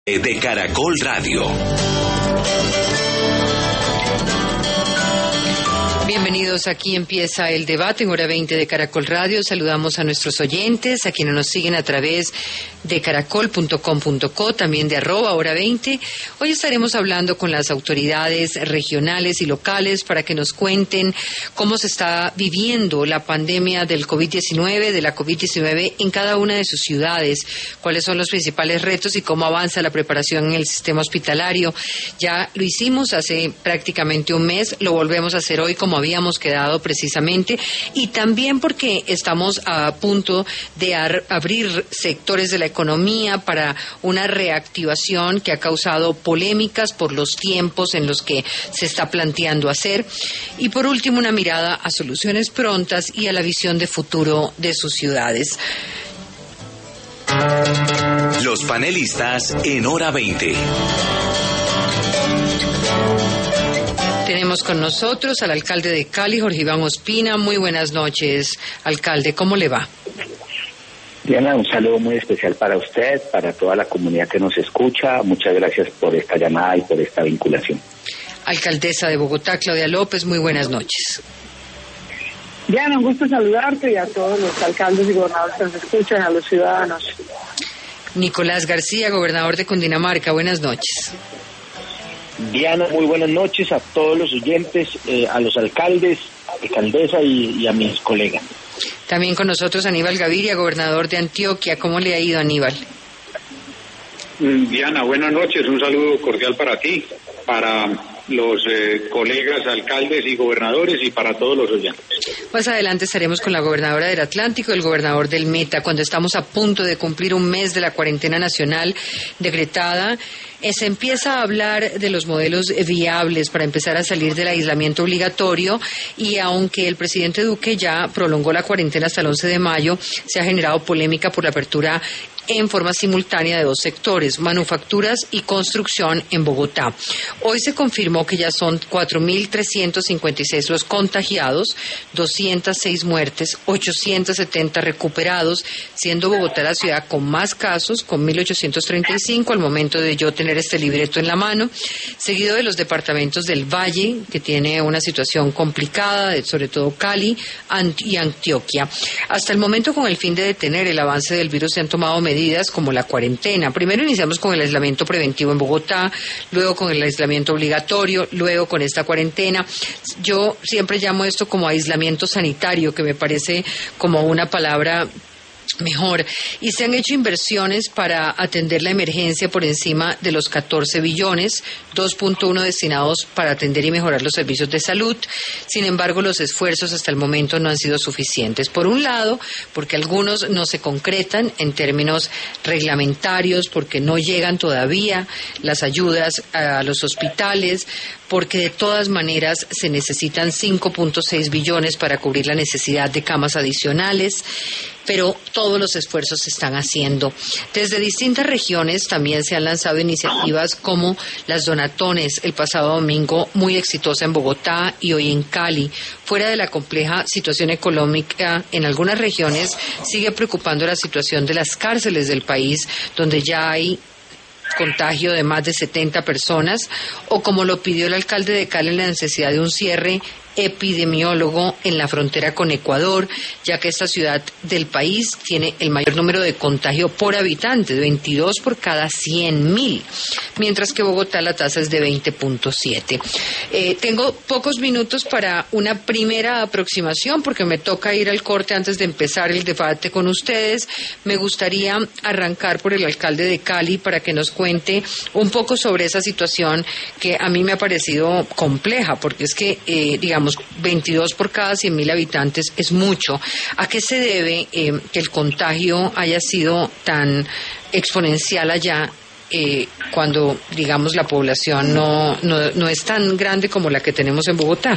De Caracol Radio. Bienvenidos, aquí empieza el debate en hora 20 de Caracol Radio. Saludamos a nuestros oyentes, a quienes nos siguen a través de caracol.com.co, también de @hora 20. Hoy estaremos hablando con las autoridades regionales y locales para que nos cuenten cómo se está viviendo la pandemia del COVID-19, de la COVID-19 en cada una de sus ciudades, cuáles son los principales retos y cómo avanza la preparación en el sistema hospitalario. Ya lo hicimos hace prácticamente un mes, lo volvemos a hacer hoy como habíamos quedado precisamente, y también porque estamos a punto de abrir sectores de la economía para una reactivación que ha causado polémicas por los tiempos en los que se está planteando hacer, y por último una mirada a soluciones prontas y a la visión de futuro de sus ciudades. Los panelistas en hora 20. Tenemos con nosotros al alcalde de Cali, Jorge Iván Ospina. Muy buenas noches, alcalde. ¿Cómo le va? Diana, un saludo muy especial para usted, para toda la comunidad que nos escucha. Muchas gracias por esta llamada y por esta vinculación. Alcaldesa de Bogotá, Claudia López, muy buenas noches. Diana, un gusto saludarte y a todos los alcaldes y gobernadores que nos escuchan, a los ciudadanos. Nicolás García, gobernador de Cundinamarca, buenas noches. Diana, muy buenas noches a todos los oyentes, a los alcaldes, alcaldesa y a mis colegas. También con nosotros Aníbal Gaviria, gobernador de Antioquia. ¿Cómo le ha ido, Aníbal? Diana, buenas noches. Un saludo cordial para ti, para los colegas, alcaldes y gobernadores y para todos los oyentes. Más adelante estaremos con la gobernadora del Atlántico y el gobernador del Meta, cuando estamos a punto de cumplir un mes de la cuarentena nacional decretada. Se empieza a hablar de los modelos viables para empezar a salir del aislamiento obligatorio, y aunque el presidente Duque ya prolongó la cuarentena hasta el 11 de mayo, se ha generado polémica por la apertura en forma simultánea de dos sectores, manufacturas y construcción en Bogotá. Hoy se confirmó que ya son 4.356 los contagiados, 206 muertes, 870 recuperados, siendo Bogotá la ciudad con más casos, con 1.835 al momento de yo tener este libreto en la mano, seguido de los departamentos del Valle, que tiene una situación complicada, sobre todo Cali y Antioquia. Hasta el momento, con el fin de detener el avance del virus, se han tomado medidas como la cuarentena. Primero iniciamos con el aislamiento preventivo en Bogotá, luego con el aislamiento obligatorio, luego con esta cuarentena. Yo siempre llamo esto como aislamiento sanitario, que me parece como una palabra mejor, y se han hecho inversiones para atender la emergencia por encima de los 14 billones, 2.1 destinados para atender y mejorar los servicios de salud. Sin embargo, los esfuerzos hasta el momento no han sido suficientes. Por un lado, porque algunos no se concretan en términos reglamentarios, porque no llegan todavía las ayudas a los hospitales, porque de todas maneras se necesitan 5.6 billones para cubrir la necesidad de camas adicionales, pero todos los esfuerzos se están haciendo. Desde distintas regiones también se han lanzado iniciativas como las Donatones, el pasado domingo muy exitosa en Bogotá y hoy en Cali. Fuera de la compleja situación económica en algunas regiones, sigue preocupando la situación de las cárceles del país, donde ya hay contagio de más de 70 personas, o como lo pidió el alcalde de Cali, la necesidad de un cierre epidemiólogo en la frontera con Ecuador, ya que esta ciudad del país tiene el mayor número de contagio por habitante, 22 por cada 100.000, mientras que Bogotá la tasa es de 20.7. Tengo pocos minutos para una primera aproximación, porque me toca ir al corte antes de empezar el debate con ustedes. Me gustaría arrancar por el alcalde de Cali para que nos cuente un poco sobre esa situación que a mí me ha parecido compleja, porque es que, digamos, 22 por cada 100.000 habitantes es mucho. ¿A qué se debe que el contagio haya sido tan exponencial allá, cuando, digamos, la población no es tan grande como la que tenemos en Bogotá?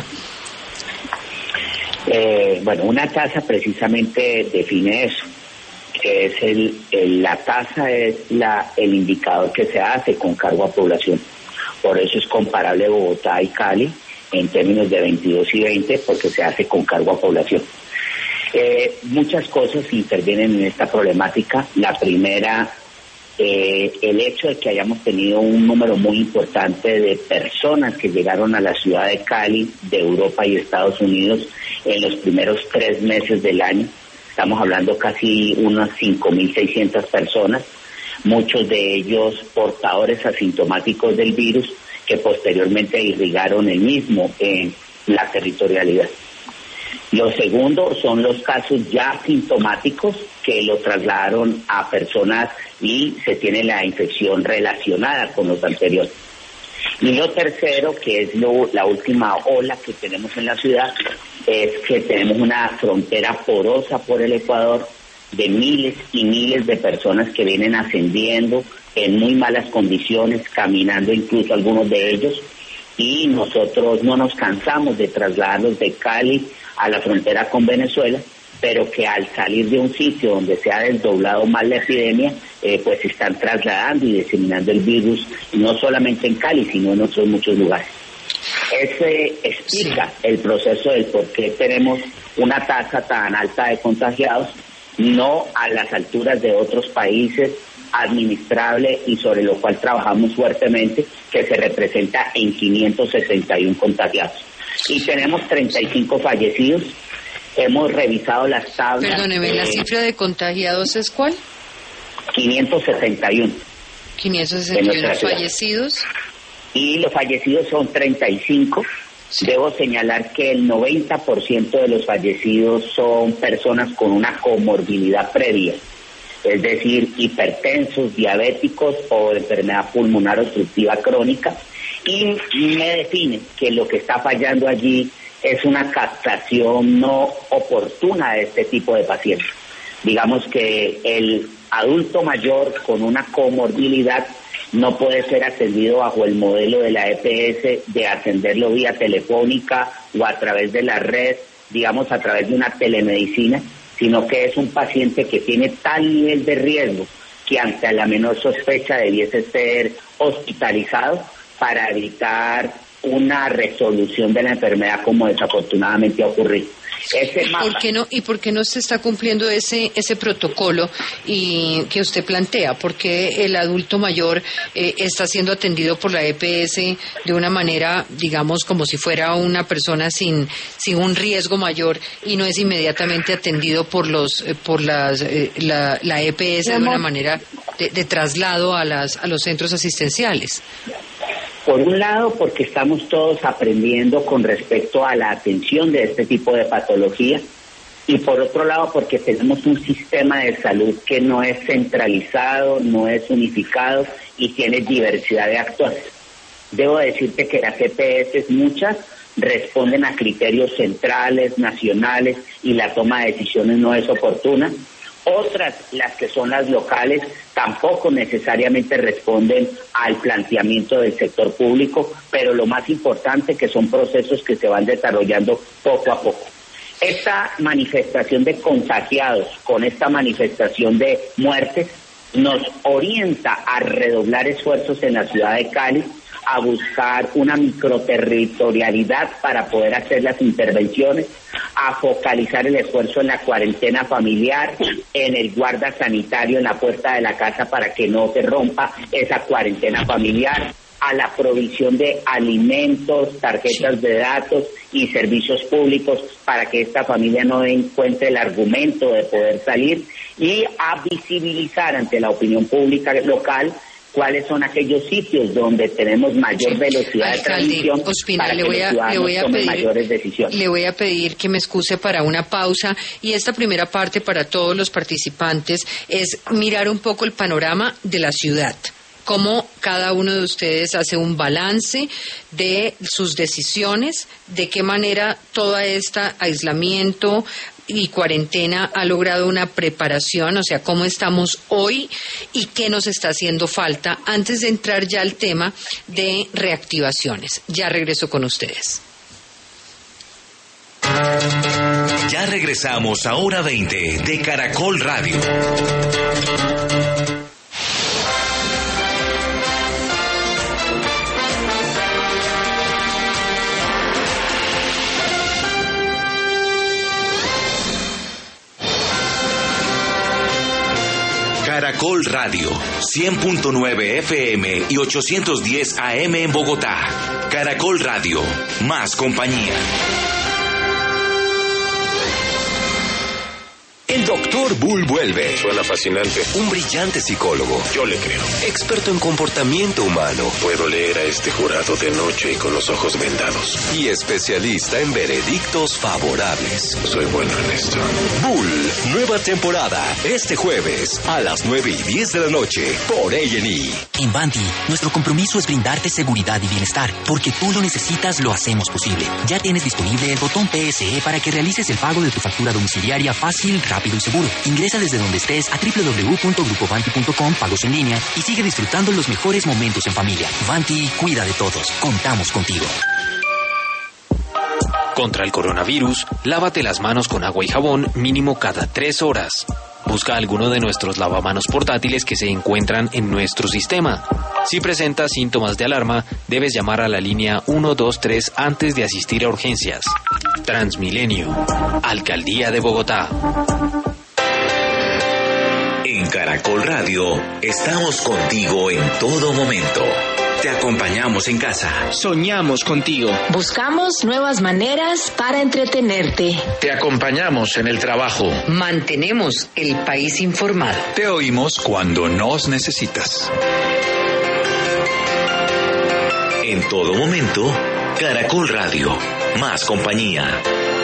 Bueno, una tasa precisamente define eso, que es la tasa es el indicador que se hace con cargo a población. Por eso es comparable Bogotá y Cali en términos de 22 y 20, porque se hace con cargo a población. Muchas cosas intervienen en esta problemática. La primera el hecho de que hayamos tenido un número muy importante de personas que llegaron a la ciudad de Cali, de Europa y Estados Unidos en los primeros 3 meses del año. Estamos hablando casi unas 5.600 personas, muchos de ellos portadores asintomáticos del virus que posteriormente irrigaron el mismo en la territorialidad. Lo segundo son los casos ya sintomáticos que lo trasladaron a personas y se tiene la infección relacionada con los anteriores. Y lo tercero, que es la última ola que tenemos en la ciudad, es que tenemos una frontera porosa por el Ecuador de miles y miles de personas que vienen ascendiendo en muy malas condiciones, caminando incluso algunos de ellos, y nosotros no nos cansamos de trasladarlos de Cali a la frontera con Venezuela, pero que al salir de un sitio donde se ha desdoblado más la epidemia, pues se están trasladando y diseminando el virus, no solamente en Cali, sino en otros muchos lugares. Ese explica el proceso del por qué tenemos una tasa tan alta de contagiados, no a las alturas de otros países, administrable y sobre lo cual trabajamos fuertemente, que se representa en 561 contagiados. Y tenemos 35 fallecidos. Hemos revisado las tablas. Perdóneme, ¿la cifra de contagiados es cuál? 561. 561 fallecidos. Y los fallecidos son 35. Sí. Debo señalar que el 90% de los fallecidos son personas con una comorbilidad previa, es decir, hipertensos, diabéticos o enfermedad pulmonar obstructiva crónica, y me define que lo que está fallando allí es una captación no oportuna de este tipo de pacientes. Digamos que el adulto mayor con una comorbilidad no puede ser atendido bajo el modelo de la EPS de atenderlo vía telefónica o a través de la red, digamos a través de una telemedicina, sino que es un paciente que tiene tal nivel de riesgo que ante la menor sospecha debiese ser hospitalizado para evitar una resolución de la enfermedad como desafortunadamente ha ocurrido. ¿Por qué no se está cumpliendo ese protocolo y que usted plantea? ¿Por qué el adulto mayor está siendo atendido por la EPS de una manera, digamos, como si fuera una persona sin un riesgo mayor y no es inmediatamente atendido por la EPS de una manera de traslado a los centros asistenciales? Por un lado, porque estamos todos aprendiendo con respecto a la atención de este tipo de patología, y por otro lado, porque tenemos un sistema de salud que no es centralizado, no es unificado y tiene diversidad de actores. Debo decirte que las EPS, muchas, responden a criterios centrales, nacionales, y la toma de decisiones no es oportuna. Otras, las que son las locales, tampoco necesariamente responden al planteamiento del sector público, pero lo más importante que son procesos que se van desarrollando poco a poco. Esta manifestación de contagiados con esta manifestación de muertes nos orienta a redoblar esfuerzos en la ciudad de Cali, a buscar una microterritorialidad para poder hacer las intervenciones, a focalizar el esfuerzo en la cuarentena familiar, en el guarda sanitario en la puerta de la casa para que no se rompa esa cuarentena familiar, a la provisión de alimentos, tarjetas de datos y servicios públicos para que esta familia no encuentre el argumento de poder salir, y a visibilizar ante la opinión pública local cuáles son aquellos sitios donde tenemos mayor velocidad de transmisión para que los ciudadanos tomen mayores decisiones. Le voy a pedir que me excuse para una pausa, y esta primera parte para todos los participantes es mirar un poco el panorama de la ciudad. Cómo cada uno de ustedes hace un balance de sus decisiones, de qué manera todo este aislamiento y cuarentena ha logrado una preparación, o sea, cómo estamos hoy y qué nos está haciendo falta antes de entrar ya al tema de reactivaciones. Ya regreso con ustedes. Ya regresamos a Hora 20 de Caracol Radio. Caracol Radio, 100.9 FM y 810 AM en Bogotá. Caracol Radio, más compañía. El Dr. Bull vuelve. Suena fascinante. Un brillante psicólogo. Yo le creo. Experto en comportamiento humano. Puedo leer a este jurado de noche y con los ojos vendados. Y especialista en veredictos favorables. Soy bueno en esto. Bull, nueva temporada. Este jueves a las 9:10 de la noche por A&E. En Vanti, nuestro compromiso es brindarte seguridad y bienestar. Porque tú lo necesitas, lo hacemos posible. Ya tienes disponible el botón PSE para que realices el pago de tu factura domiciliaria fácil, rápido y seguro. Ingresa desde donde estés a www.grupovanti.com, pagos en línea, y sigue disfrutando los mejores momentos en familia. Vanti cuida de todos. Contamos contigo. Contra el coronavirus, lávate las manos con agua y jabón mínimo cada 3 horas. Busca alguno de nuestros lavamanos portátiles que se encuentran en nuestro sistema. Si presentas síntomas de alarma, debes llamar a la línea 123 antes de asistir a urgencias. Transmilenio, Alcaldía de Bogotá. En Caracol Radio, estamos contigo en todo momento. Te acompañamos en casa. Soñamos contigo. Buscamos nuevas maneras para entretenerte. Te acompañamos en el trabajo. Mantenemos el país informado. Te oímos cuando nos necesitas. En todo momento, Caracol Radio, más compañía.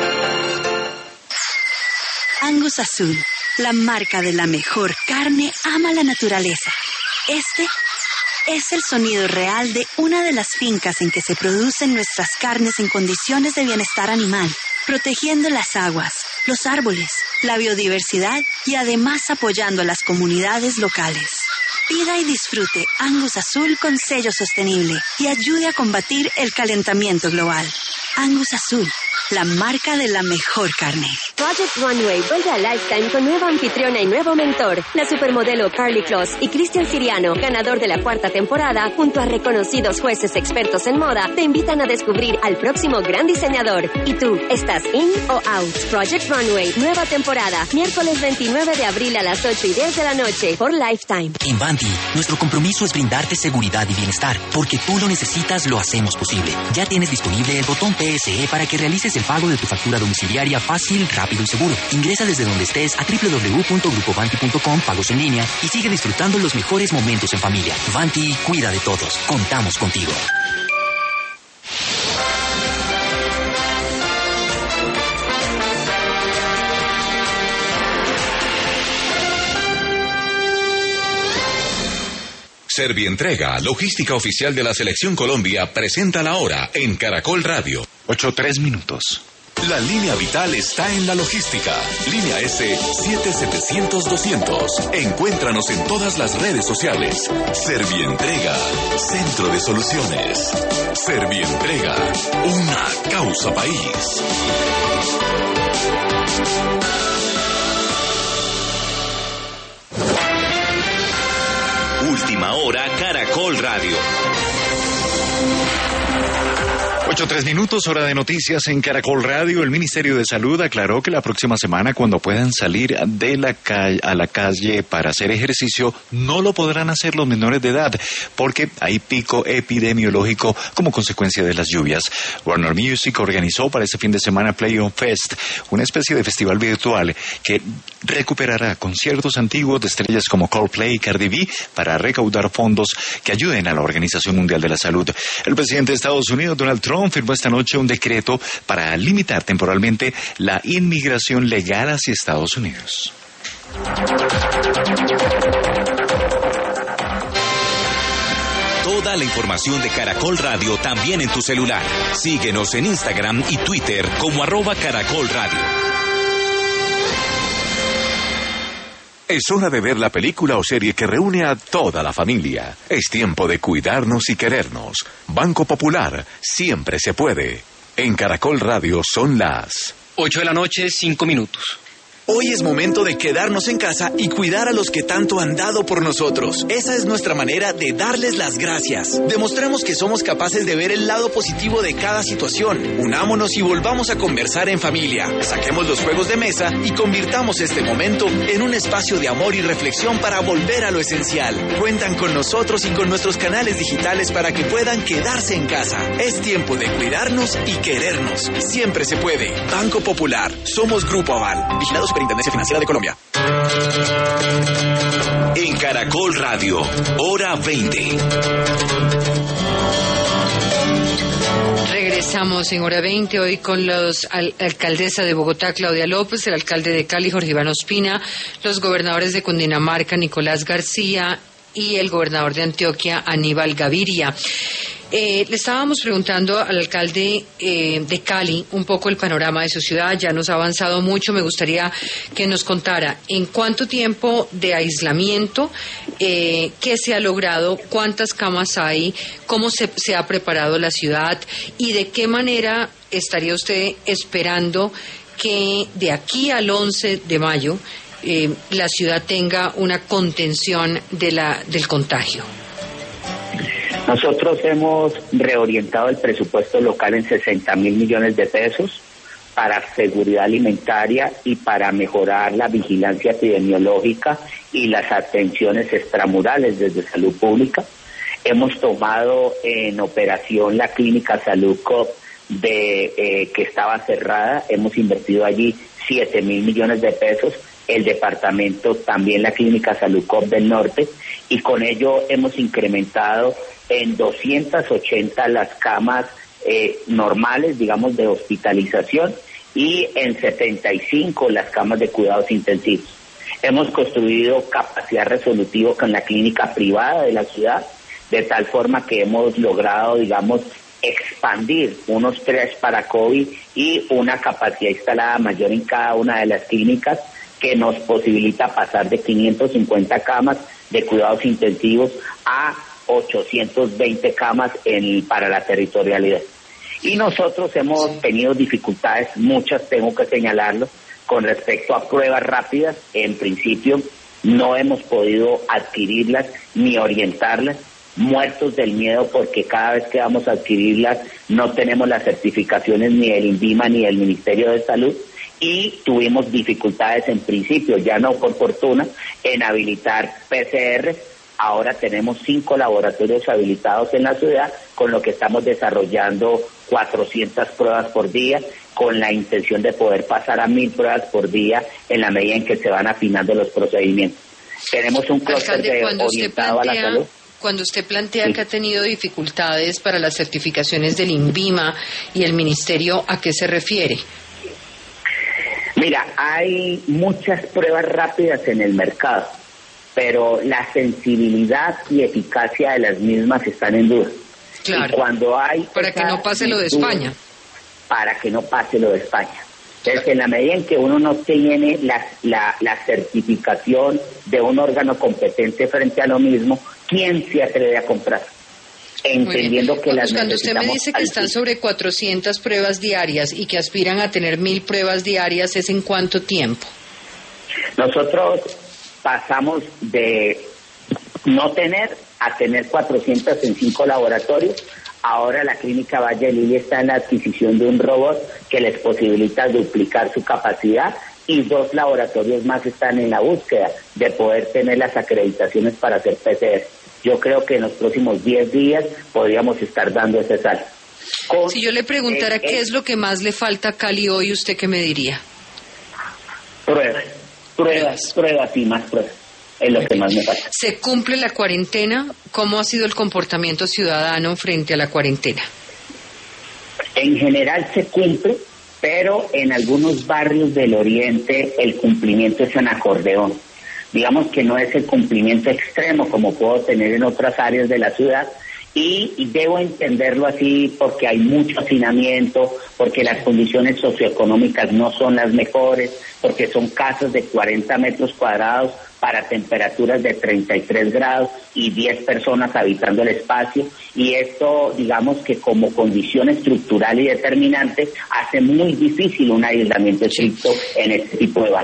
Angus Azul, la marca de la mejor carne, ama la naturaleza. Este es el sonido real de una de las fincas en que se producen nuestras carnes en condiciones de bienestar animal, protegiendo las aguas, los árboles, la biodiversidad y además apoyando a las comunidades locales. Pida y disfrute Angus Azul con sello sostenible y ayude a combatir el calentamiento global. Angus Azul, la marca de la mejor carne. Project Runway vuelve a Lifetime con nueva anfitriona y nuevo mentor, la supermodelo Karlie Kloss y Cristian Siriano, ganador de la 4ª temporada, junto a reconocidos jueces expertos en moda, te invitan a descubrir al próximo gran diseñador. ¿Y tú, estás in o out? Project Runway, nueva temporada, miércoles 29 de abril a las 8:10 de la noche por Lifetime. En Vanti, nuestro compromiso es brindarte seguridad y bienestar. Porque tú lo necesitas, lo hacemos posible. Ya tienes disponible el botón PSE para que realices el pago de tu factura domiciliaria fácil, rápido y seguro. Ingresa desde donde estés a www.grupovanti.com, pagos en línea, y sigue disfrutando los mejores momentos en familia. Vanti cuida de todos. Contamos contigo. Servientrega, logística oficial de la Selección Colombia, presenta la hora en Caracol Radio. 8:03. La línea vital está en la logística. Línea S 7700-200. Encuéntranos en todas las redes sociales. Servientrega, centro de soluciones. Servientrega, una causa país. Última hora, Caracol Radio. 8:03, hora de noticias en Caracol Radio. El Ministerio de Salud aclaró que la próxima semana, cuando puedan salir a la calle para hacer ejercicio, no lo podrán hacer los menores de edad, porque hay pico epidemiológico como consecuencia de las lluvias. Warner Music organizó para este fin de semana Play On Fest, una especie de festival virtual que recuperará conciertos antiguos de estrellas como Coldplay y Cardi B para recaudar fondos que ayuden a la Organización Mundial de la Salud. El presidente de Estados Unidos, Donald Trump, firmó esta noche un decreto para limitar temporalmente la inmigración legal hacia Estados Unidos. Toda la información de Caracol Radio también en tu celular. Síguenos en Instagram y Twitter como @Caracol Radio. Es hora de ver la película o serie que reúne a toda la familia. Es tiempo de cuidarnos y querernos. Banco Popular, siempre se puede. En Caracol Radio son las 8:05. Hoy es momento de quedarnos en casa y cuidar a los que tanto han dado por nosotros. Esa es nuestra manera de darles las gracias. Demostremos que somos capaces de ver el lado positivo de cada situación. Unámonos y volvamos a conversar en familia. Saquemos los juegos de mesa y convirtamos este momento en un espacio de amor y reflexión para volver a lo esencial. Cuentan con nosotros y con nuestros canales digitales para que puedan quedarse en casa. Es tiempo de cuidarnos y querernos. Siempre se puede. Banco Popular. Somos Grupo Aval. Vigilado Superintendencia Financiera de Colombia. En Caracol Radio, hora 20. Regresamos en hora 20 hoy con los alcaldesa de Bogotá, Claudia López, el alcalde de Cali, Jorge Iván Ospina, los gobernadores de Cundinamarca, Nicolás García, y el gobernador de Antioquia, Aníbal Gaviria. Le estábamos preguntando al alcalde de Cali un poco el panorama de su ciudad. Ya nos ha avanzado mucho. Me gustaría que nos contara en cuánto tiempo de aislamiento, qué se ha logrado, cuántas camas hay, cómo se ha preparado la ciudad y de qué manera estaría usted esperando que de aquí al 11 de mayo la ciudad tenga una contención del contagio. Nosotros hemos reorientado el presupuesto local en 60.000 millones de pesos para seguridad alimentaria y para mejorar la vigilancia epidemiológica y las atenciones extramurales desde salud pública. Hemos tomado en operación la clínica Salud COP que estaba cerrada, hemos invertido allí 7.000 millones de pesos, el departamento también la clínica Salud COP del Norte, y con ello hemos incrementado en 280 las camas normales, digamos, de hospitalización, y en 75 las camas de cuidados intensivos. Hemos construido capacidad resolutiva con la clínica privada de la ciudad, de tal forma que hemos logrado, digamos, expandir unos 3 para COVID y una capacidad instalada mayor en cada una de las clínicas, que nos posibilita pasar de 550 camas de cuidados intensivos a 820 camas para la territorialidad. Y nosotros hemos tenido dificultades, muchas tengo que señalarlo, con respecto a pruebas rápidas. En principio no hemos podido adquirirlas ni orientarlas, muertos del miedo porque cada vez que vamos a adquirirlas no tenemos las certificaciones ni del INVIMA ni del Ministerio de Salud, y tuvimos dificultades en principio, ya no por fortuna, en habilitar PCR. Ahora tenemos 5 laboratorios habilitados en la ciudad, con lo que estamos desarrollando 400 pruebas por día, con la intención de poder pasar a 1.000 pruebas por día en la medida en que se van afinando los procedimientos. Tenemos un clúster orientado a la salud. Cuando usted plantea que ha tenido dificultades para las certificaciones del INVIMA y el Ministerio, ¿a qué se refiere? Mira, hay muchas pruebas rápidas en el mercado, pero la sensibilidad y eficacia de las mismas están en duda. Claro. Y cuando hay... Para que no pase lo de España. Para que no pase lo de España. Entonces, en la medida en que uno no tiene la certificación de un órgano competente frente a lo mismo, ¿quién se atreve a comprar? Entendiendo que las cuando usted me dice que están sobre 400 pruebas diarias y que aspiran a tener 1.000 pruebas diarias, ¿es en cuánto tiempo? Nosotros pasamos de no tener a tener 400 en 5 laboratorios. Ahora la clínica Valle de Lili está en la adquisición de un robot que les posibilita duplicar su capacidad, y 2 laboratorios más están en la búsqueda de poder tener las acreditaciones para hacer PCR. Yo creo que en los próximos 10 días podríamos estar dando ese salto. Si yo le preguntara qué es lo que más le falta a Cali hoy, ¿usted qué me diría? Pruebas y más pruebas. Es lo que más me falta. ¿Se cumple la cuarentena? ¿Cómo ha sido el comportamiento ciudadano frente a la cuarentena? En general se cumple, pero en algunos barrios del oriente el cumplimiento es en acordeón. Digamos que no es el cumplimiento extremo como puedo tener en otras áreas de la ciudad, y debo entenderlo así porque hay mucho hacinamiento, porque las condiciones socioeconómicas no son las mejores, porque son casas de 40 metros cuadrados para temperaturas de 33 grados y 10 personas habitando el espacio, y esto, digamos que como condición estructural y determinante, hace muy difícil un aislamiento estricto en este tipo de barrios.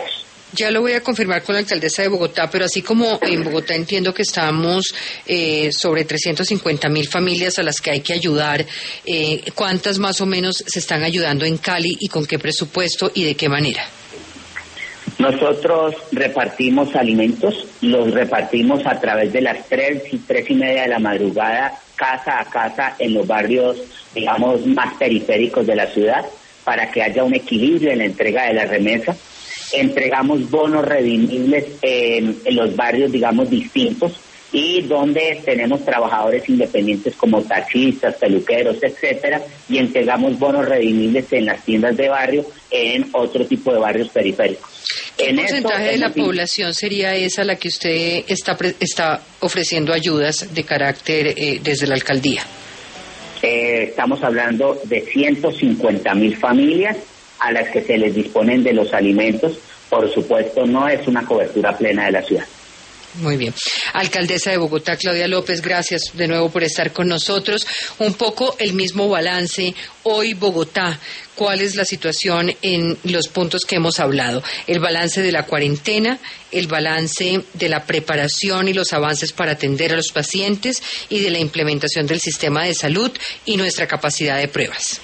Ya lo voy a confirmar con la alcaldesa de Bogotá, pero así como en Bogotá entiendo que estamos sobre 350.000 familias a las que hay que ayudar, ¿cuántas más o menos se están ayudando en Cali y con qué presupuesto y de qué manera? Nosotros repartimos alimentos, los repartimos a través de las 3 y 3:30 de la madrugada, casa a casa, en los barrios, digamos, más periféricos de la ciudad, para que haya un equilibrio en la entrega de la remesa. Entregamos bonos redimibles en los barrios, digamos, distintos, y donde tenemos trabajadores independientes como taxistas, peluqueros, etcétera, y entregamos bonos redimibles en las tiendas de barrio en otro tipo de barrios periféricos. ¿Qué porcentaje de la población sería esa a la que usted está ofreciendo ayudas de carácter desde la alcaldía? Estamos hablando de 150.000 familias a las que se les disponen de los alimentos. Por supuesto, no es una cobertura plena de la ciudad. Muy bien. Alcaldesa de Bogotá, Claudia López, gracias de nuevo por estar con nosotros. Un poco el mismo balance. Hoy Bogotá, ¿cuál es la situación en los puntos que hemos hablado? El balance de la cuarentena, el balance de la preparación y los avances para atender a los pacientes y de la implementación del sistema de salud y nuestra capacidad de pruebas.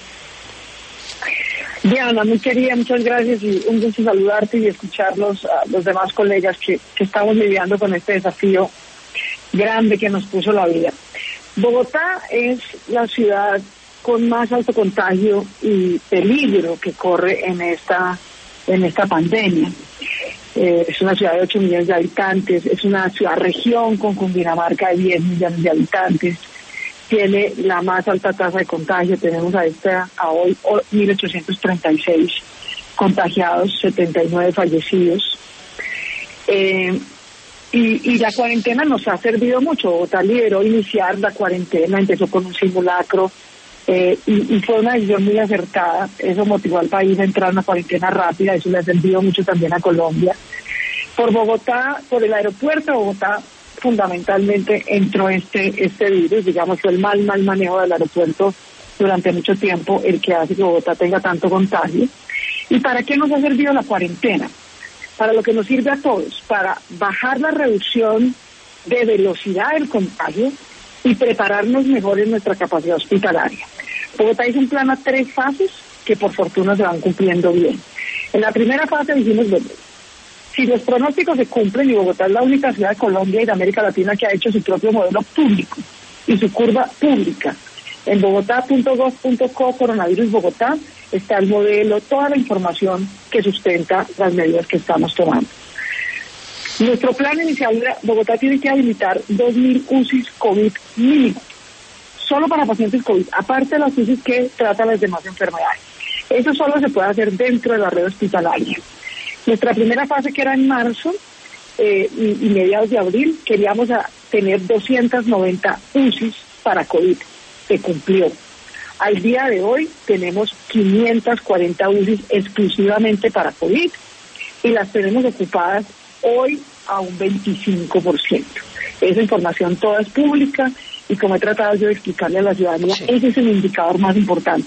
Diana, muy querida, muchas gracias y un gusto saludarte y escucharlos a los demás colegas que estamos lidiando con este desafío grande que nos puso la vida. Bogotá es la ciudad con más alto contagio y peligro que corre en esta pandemia. Es una ciudad de 8 millones de habitantes, es una ciudad-región con Cundinamarca de 10 millones de habitantes. Tiene la más alta tasa de contagio, tenemos a hoy 1.836 contagiados, 79 fallecidos. Y la cuarentena nos ha servido mucho. Bogotá lideró iniciar la cuarentena, empezó con un simulacro y fue una decisión muy acertada. Eso motivó al país a entrar en una cuarentena rápida, eso le ha servido mucho también a Colombia. Por Bogotá, por el aeropuerto de Bogotá, fundamentalmente entró este virus, digamos, fue el mal manejo del aeropuerto durante mucho tiempo el que hace que Bogotá tenga tanto contagio. ¿Y para qué nos ha servido la cuarentena? Para lo que nos sirve a todos, para bajar la reducción de velocidad del contagio y prepararnos mejor en nuestra capacidad hospitalaria. Bogotá hizo un plan a 3 fases que por fortuna se van cumpliendo bien. En la primera fase dijimos, bueno, si los pronósticos se cumplen, y Bogotá es la única ciudad de Colombia y de América Latina que ha hecho su propio modelo público y su curva pública. En bogotá.gov.co, coronavirus Bogotá, está el modelo, toda la información que sustenta las medidas que estamos tomando. Nuestro plan inicial era, Bogotá tiene que habilitar 2.000 UCIs COVID mínimo, solo para pacientes COVID, aparte de las UCIs que tratan las demás enfermedades. Eso solo se puede hacer dentro de la red hospitalaria. Nuestra primera fase, que era en marzo y mediados de abril, queríamos tener 290 UCIs para COVID. Se cumplió. Al día de hoy tenemos 540 UCIs exclusivamente para COVID y las tenemos ocupadas hoy a un 25%. Esa información toda es pública y como he tratado yo de explicarle a la ciudadanía, sí, ese es el indicador más importante.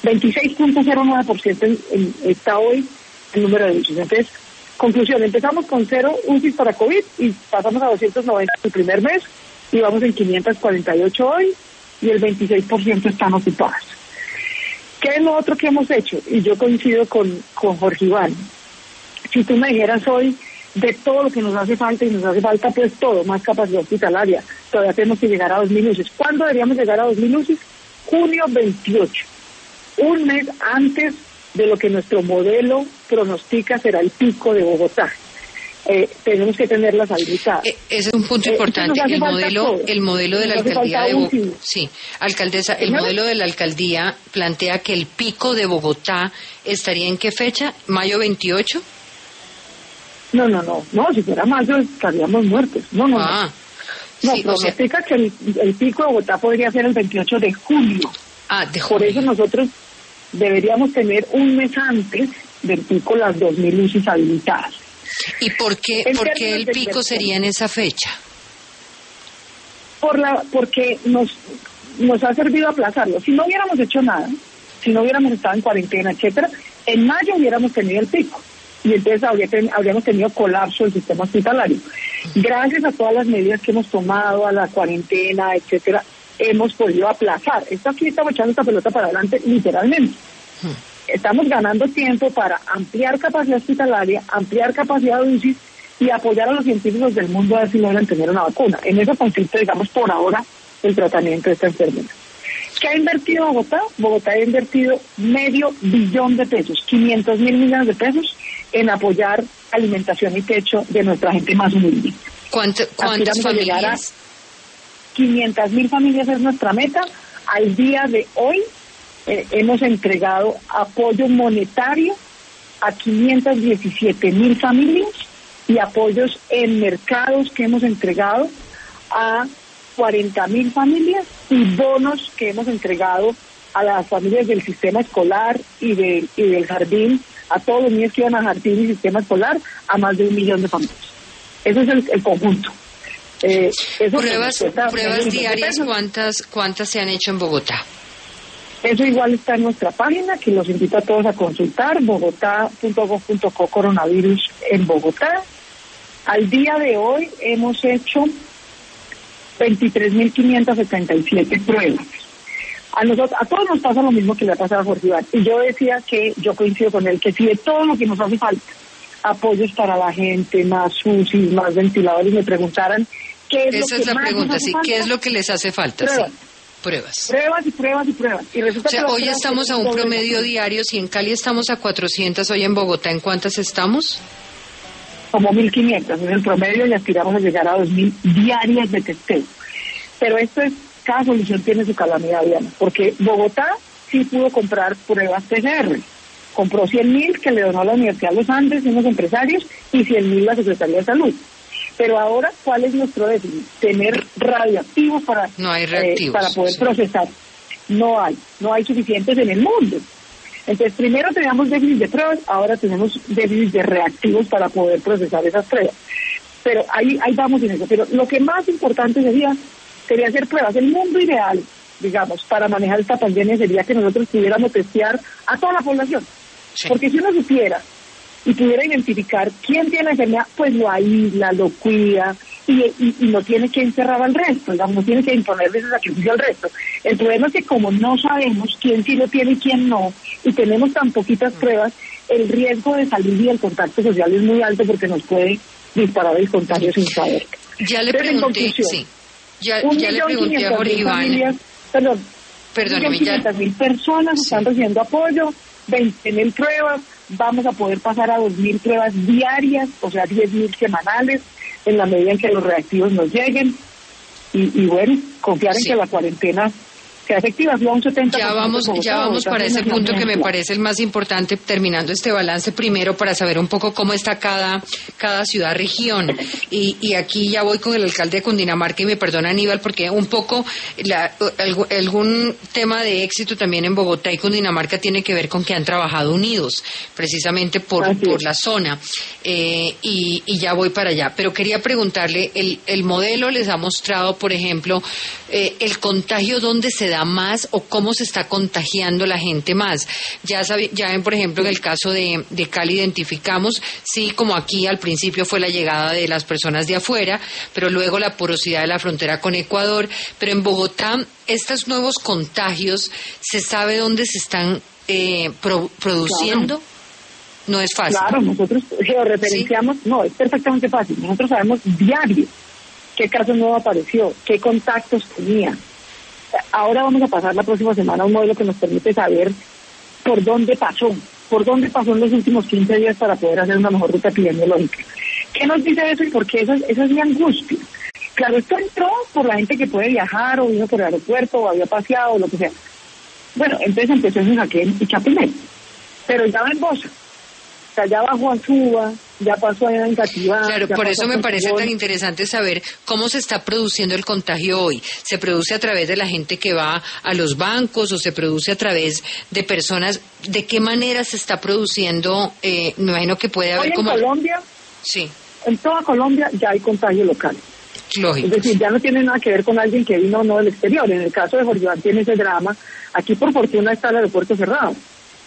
26.09% está hoy el número de UCIs. Entonces, conclusión, empezamos con 0 UCIs para COVID y pasamos a 290 el primer mes y vamos en 548 hoy y el 26% están ocupadas. ¿Qué es lo otro que hemos hecho? Y yo coincido con Jorge Iván. Si tú me dijeras hoy de todo lo que nos hace falta, y nos hace falta pues todo, más capacidad hospitalaria, todavía tenemos que llegar a 2.000 UCIs. ¿Cuándo deberíamos llegar a 2.000 UCIs? Junio 28, un mes antes de lo que nuestro modelo pronostica será el pico de Bogotá. Tenemos que tenerlas habilitadas. Ese es un punto importante. El modelo de la alcaldía de Bogotá. Sí, alcaldesa, el modelo de la alcaldía plantea que el pico de Bogotá estaría ¿en qué fecha? ¿Mayo 28? No, si fuera mayo estaríamos muertos. No, sí, pronostica que el pico de Bogotá podría ser el 28 de julio. De julio. Por eso nosotros deberíamos tener un mes antes del pico las 2.000 UCIs habilitadas. ¿Y por qué el pico sería en esa fecha? Porque nos ha servido aplazarlo. Si no hubiéramos hecho nada, si no hubiéramos estado en cuarentena, etcétera, en mayo hubiéramos tenido el pico. y entonces habríamos tenido colapso del sistema hospitalario. Gracias a todas las medidas que hemos tomado, a la cuarentena, etcétera, hemos podido aplazar. Aquí estamos echando esta pelota para adelante literalmente. Estamos ganando tiempo para ampliar capacidad hospitalaria, ampliar capacidad de UCI y apoyar a los científicos del mundo a ver si logran tener una vacuna. En eso consiste, digamos, por ahora, el tratamiento de esta enfermedad. ¿Qué ha invertido Bogotá? Bogotá ha invertido $500 million, 500.000 millones de pesos, en apoyar alimentación y techo de nuestra gente más humilde. ¿Cuántas familias? 500.000 familias es nuestra meta. Al día de hoy hemos entregado apoyo monetario a 517.000 familias y apoyos en mercados que hemos entregado a 40.000 familias y bonos que hemos entregado a las familias del sistema escolar y del jardín, a todos los niños que iban a jardín y sistema escolar, a más de 1 millón de familias. Ese es el conjunto. Pruebas diarias, ¿cuántas se han hecho en Bogotá? Eso igual está en nuestra página, que los invito a todos a consultar, bogotá.gov.co coronavirus en Bogotá. Al día de hoy hemos hecho 23.577 pruebas. A todos nos pasa lo mismo que le ha pasado a Jorge Iván. Y yo decía que, yo coincido con él, que si de todo lo que nos hace falta, apoyos para la gente, más UCI, más ventiladores, me preguntaran qué es Esa lo que es la más pregunta, nos hace sí, falta. ¿qué es lo que les hace falta? Pruebas. Sí. Pruebas. Pruebas. Y resulta o sea, que hoy estamos a un promedio diario, si en Cali estamos a 400, hoy en Bogotá, ¿en cuántas estamos? Como 1.500 en el promedio y aspiramos a llegar a 2.000 diarias de testeo. Pero cada solución tiene su calamidad, Diana, porque Bogotá sí pudo comprar pruebas PCR. Compró 100.000 que le donó a la Universidad de los Andes, unos empresarios, y 100.000 la Secretaría de Salud. Pero ahora, ¿cuál es nuestro déficit? Tener radioactivos para poder procesar. No hay suficientes en el mundo. Entonces, primero teníamos déficit de pruebas, ahora tenemos déficit de reactivos para poder procesar esas pruebas. Pero ahí vamos en eso. Pero lo que más importante sería hacer pruebas. El mundo ideal, digamos, para manejar esta pandemia sería que nosotros pudiéramos testear a toda la población. Sí. Porque si uno supiera y pudiera identificar quién tiene la enfermedad, pues lo aísla, lo cuida y no tiene que encerrar al resto, digamos, no tiene que imponerle ese sacrificio al resto. El problema es que como no sabemos quién sí lo tiene y quién no, y tenemos tan poquitas pruebas, el riesgo de salir y el contacto social es muy alto porque nos puede disparar el contagio sin saber. Ya le pregunté, sí. Ya le pregunté a Jorge Iván. Perdóneme, 1.500.000 personas están recibiendo apoyo, 20.000 pruebas, vamos a poder pasar a 2.000 pruebas diarias, o sea, 10.000 semanales, en la medida en que los reactivos nos lleguen. Y bueno, confiar en que la cuarentena sea efectiva, sea un 70%. Ya vamos para ese punto que me parece el más importante, terminando este balance primero para saber un poco cómo está cada ciudad, región. Y aquí ya voy con el alcalde de Cundinamarca y me perdona Aníbal porque un poco algún tema de éxito también en Bogotá y Cundinamarca tiene que ver con que han trabajado unidos, precisamente por la zona. Y ya voy para allá. Pero quería preguntarle, el modelo les ha mostrado, por ejemplo, el contagio, ¿dónde se da más o cómo se está contagiando la gente más? Ya ven, por ejemplo, en el caso de Cali identificamos, sí, como aquí al principio fue la llegada de las personas de afuera, pero luego la porosidad de la frontera con Ecuador, pero en Bogotá estos nuevos contagios, ¿se sabe dónde se están produciendo? Claro. No es fácil. Claro, nosotros georreferenciamos, ¿sí? No, es perfectamente fácil, nosotros sabemos diario qué caso nuevo apareció, qué contactos tenía. Ahora vamos a pasar la próxima semana a un modelo que nos permite saber por dónde pasó en los últimos 15 días para poder hacer una mejor ruta epidemiológica. ¿Qué nos dice eso y por qué? Esa es mi angustia. Claro, esto entró por la gente que puede viajar o vino por el aeropuerto o había paseado o lo que sea. Bueno, entonces empezó en Usaquén y Chapinero, pero ya va en Bosa. O sea, ya bajó a Suba, ya pasó allá en Cativá. Claro, por eso me parece tan interesante saber cómo se está produciendo el contagio hoy. ¿Se produce a través de la gente que va a los bancos o se produce a través de personas? ¿De qué manera se está produciendo? Me imagino que puede haber hoy en Colombia, sí. En toda Colombia ya hay contagio local. Lógico. Es decir, ya no tiene nada que ver con alguien que vino o no del exterior. En el caso de Jorge Iván tiene ese drama. Aquí por fortuna está el aeropuerto cerrado.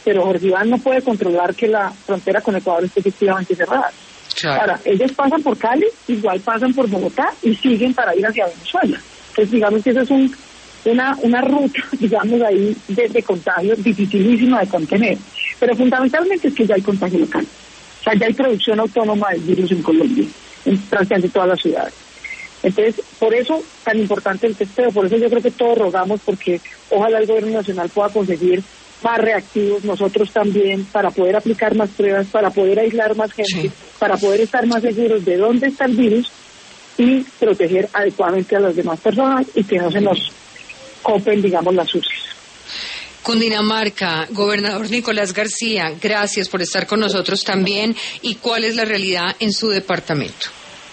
pero Jorge Iván no puede controlar que la frontera con Ecuador esté efectivamente cerrada. Claro. Ahora, ellos pasan por Cali, igual pasan por Bogotá y siguen para ir hacia Venezuela. Entonces, digamos que eso es una ruta, digamos, ahí de contagio dificilísima de contener. Pero fundamentalmente es que ya hay contagio local. O sea, ya hay producción autónoma del virus en Colombia, en prácticamente todas las ciudades. Entonces, por eso tan importante el testeo, por eso yo creo que todos rogamos porque ojalá el gobierno nacional pueda conseguir más reactivos, nosotros también, para poder aplicar más pruebas, para poder aislar más gente, para poder estar más seguros de dónde está el virus y proteger adecuadamente a las demás personas y que no se nos copen, digamos, las UCIs. Cundinamarca, gobernador Nicolás García, gracias por estar con nosotros también. ¿Y cuál es la realidad en su departamento?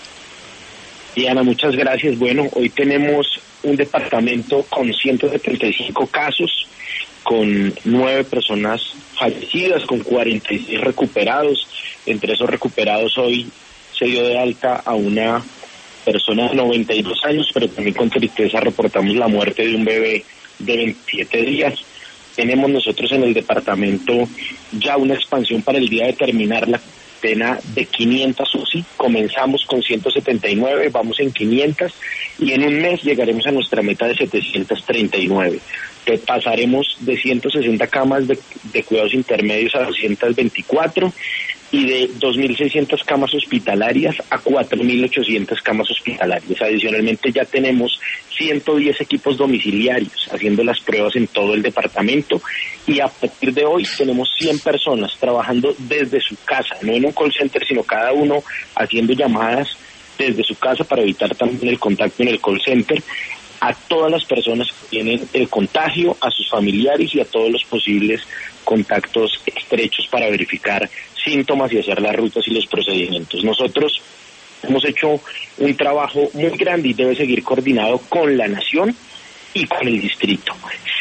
Diana, muchas gracias. Bueno, hoy tenemos un departamento con 175 casos, con 9 personas fallecidas, con 46 recuperados. Entre esos recuperados hoy se dio de alta a una persona de 92 años, pero también con tristeza reportamos la muerte de un bebé de 27 días. Tenemos nosotros en el departamento ya una expansión para el día de terminar la cuarentena de 500 UCI. Comenzamos con 179, vamos en 500 y en un mes llegaremos a nuestra meta de 739. Pasaremos de 160 camas de cuidados intermedios a 224 y de 2.600 camas hospitalarias a 4.800 camas hospitalarias. Adicionalmente ya tenemos 110 equipos domiciliarios haciendo las pruebas en todo el departamento y a partir de hoy tenemos 100 personas trabajando desde su casa, no en un call center, sino cada uno haciendo llamadas desde su casa para evitar también el contacto en el call center a todas las personas que tienen el contagio, a sus familiares y a todos los posibles contactos estrechos para verificar síntomas y hacer las rutas y los procedimientos. Nosotros hemos hecho un trabajo muy grande y debe seguir coordinado con la nación y con el distrito.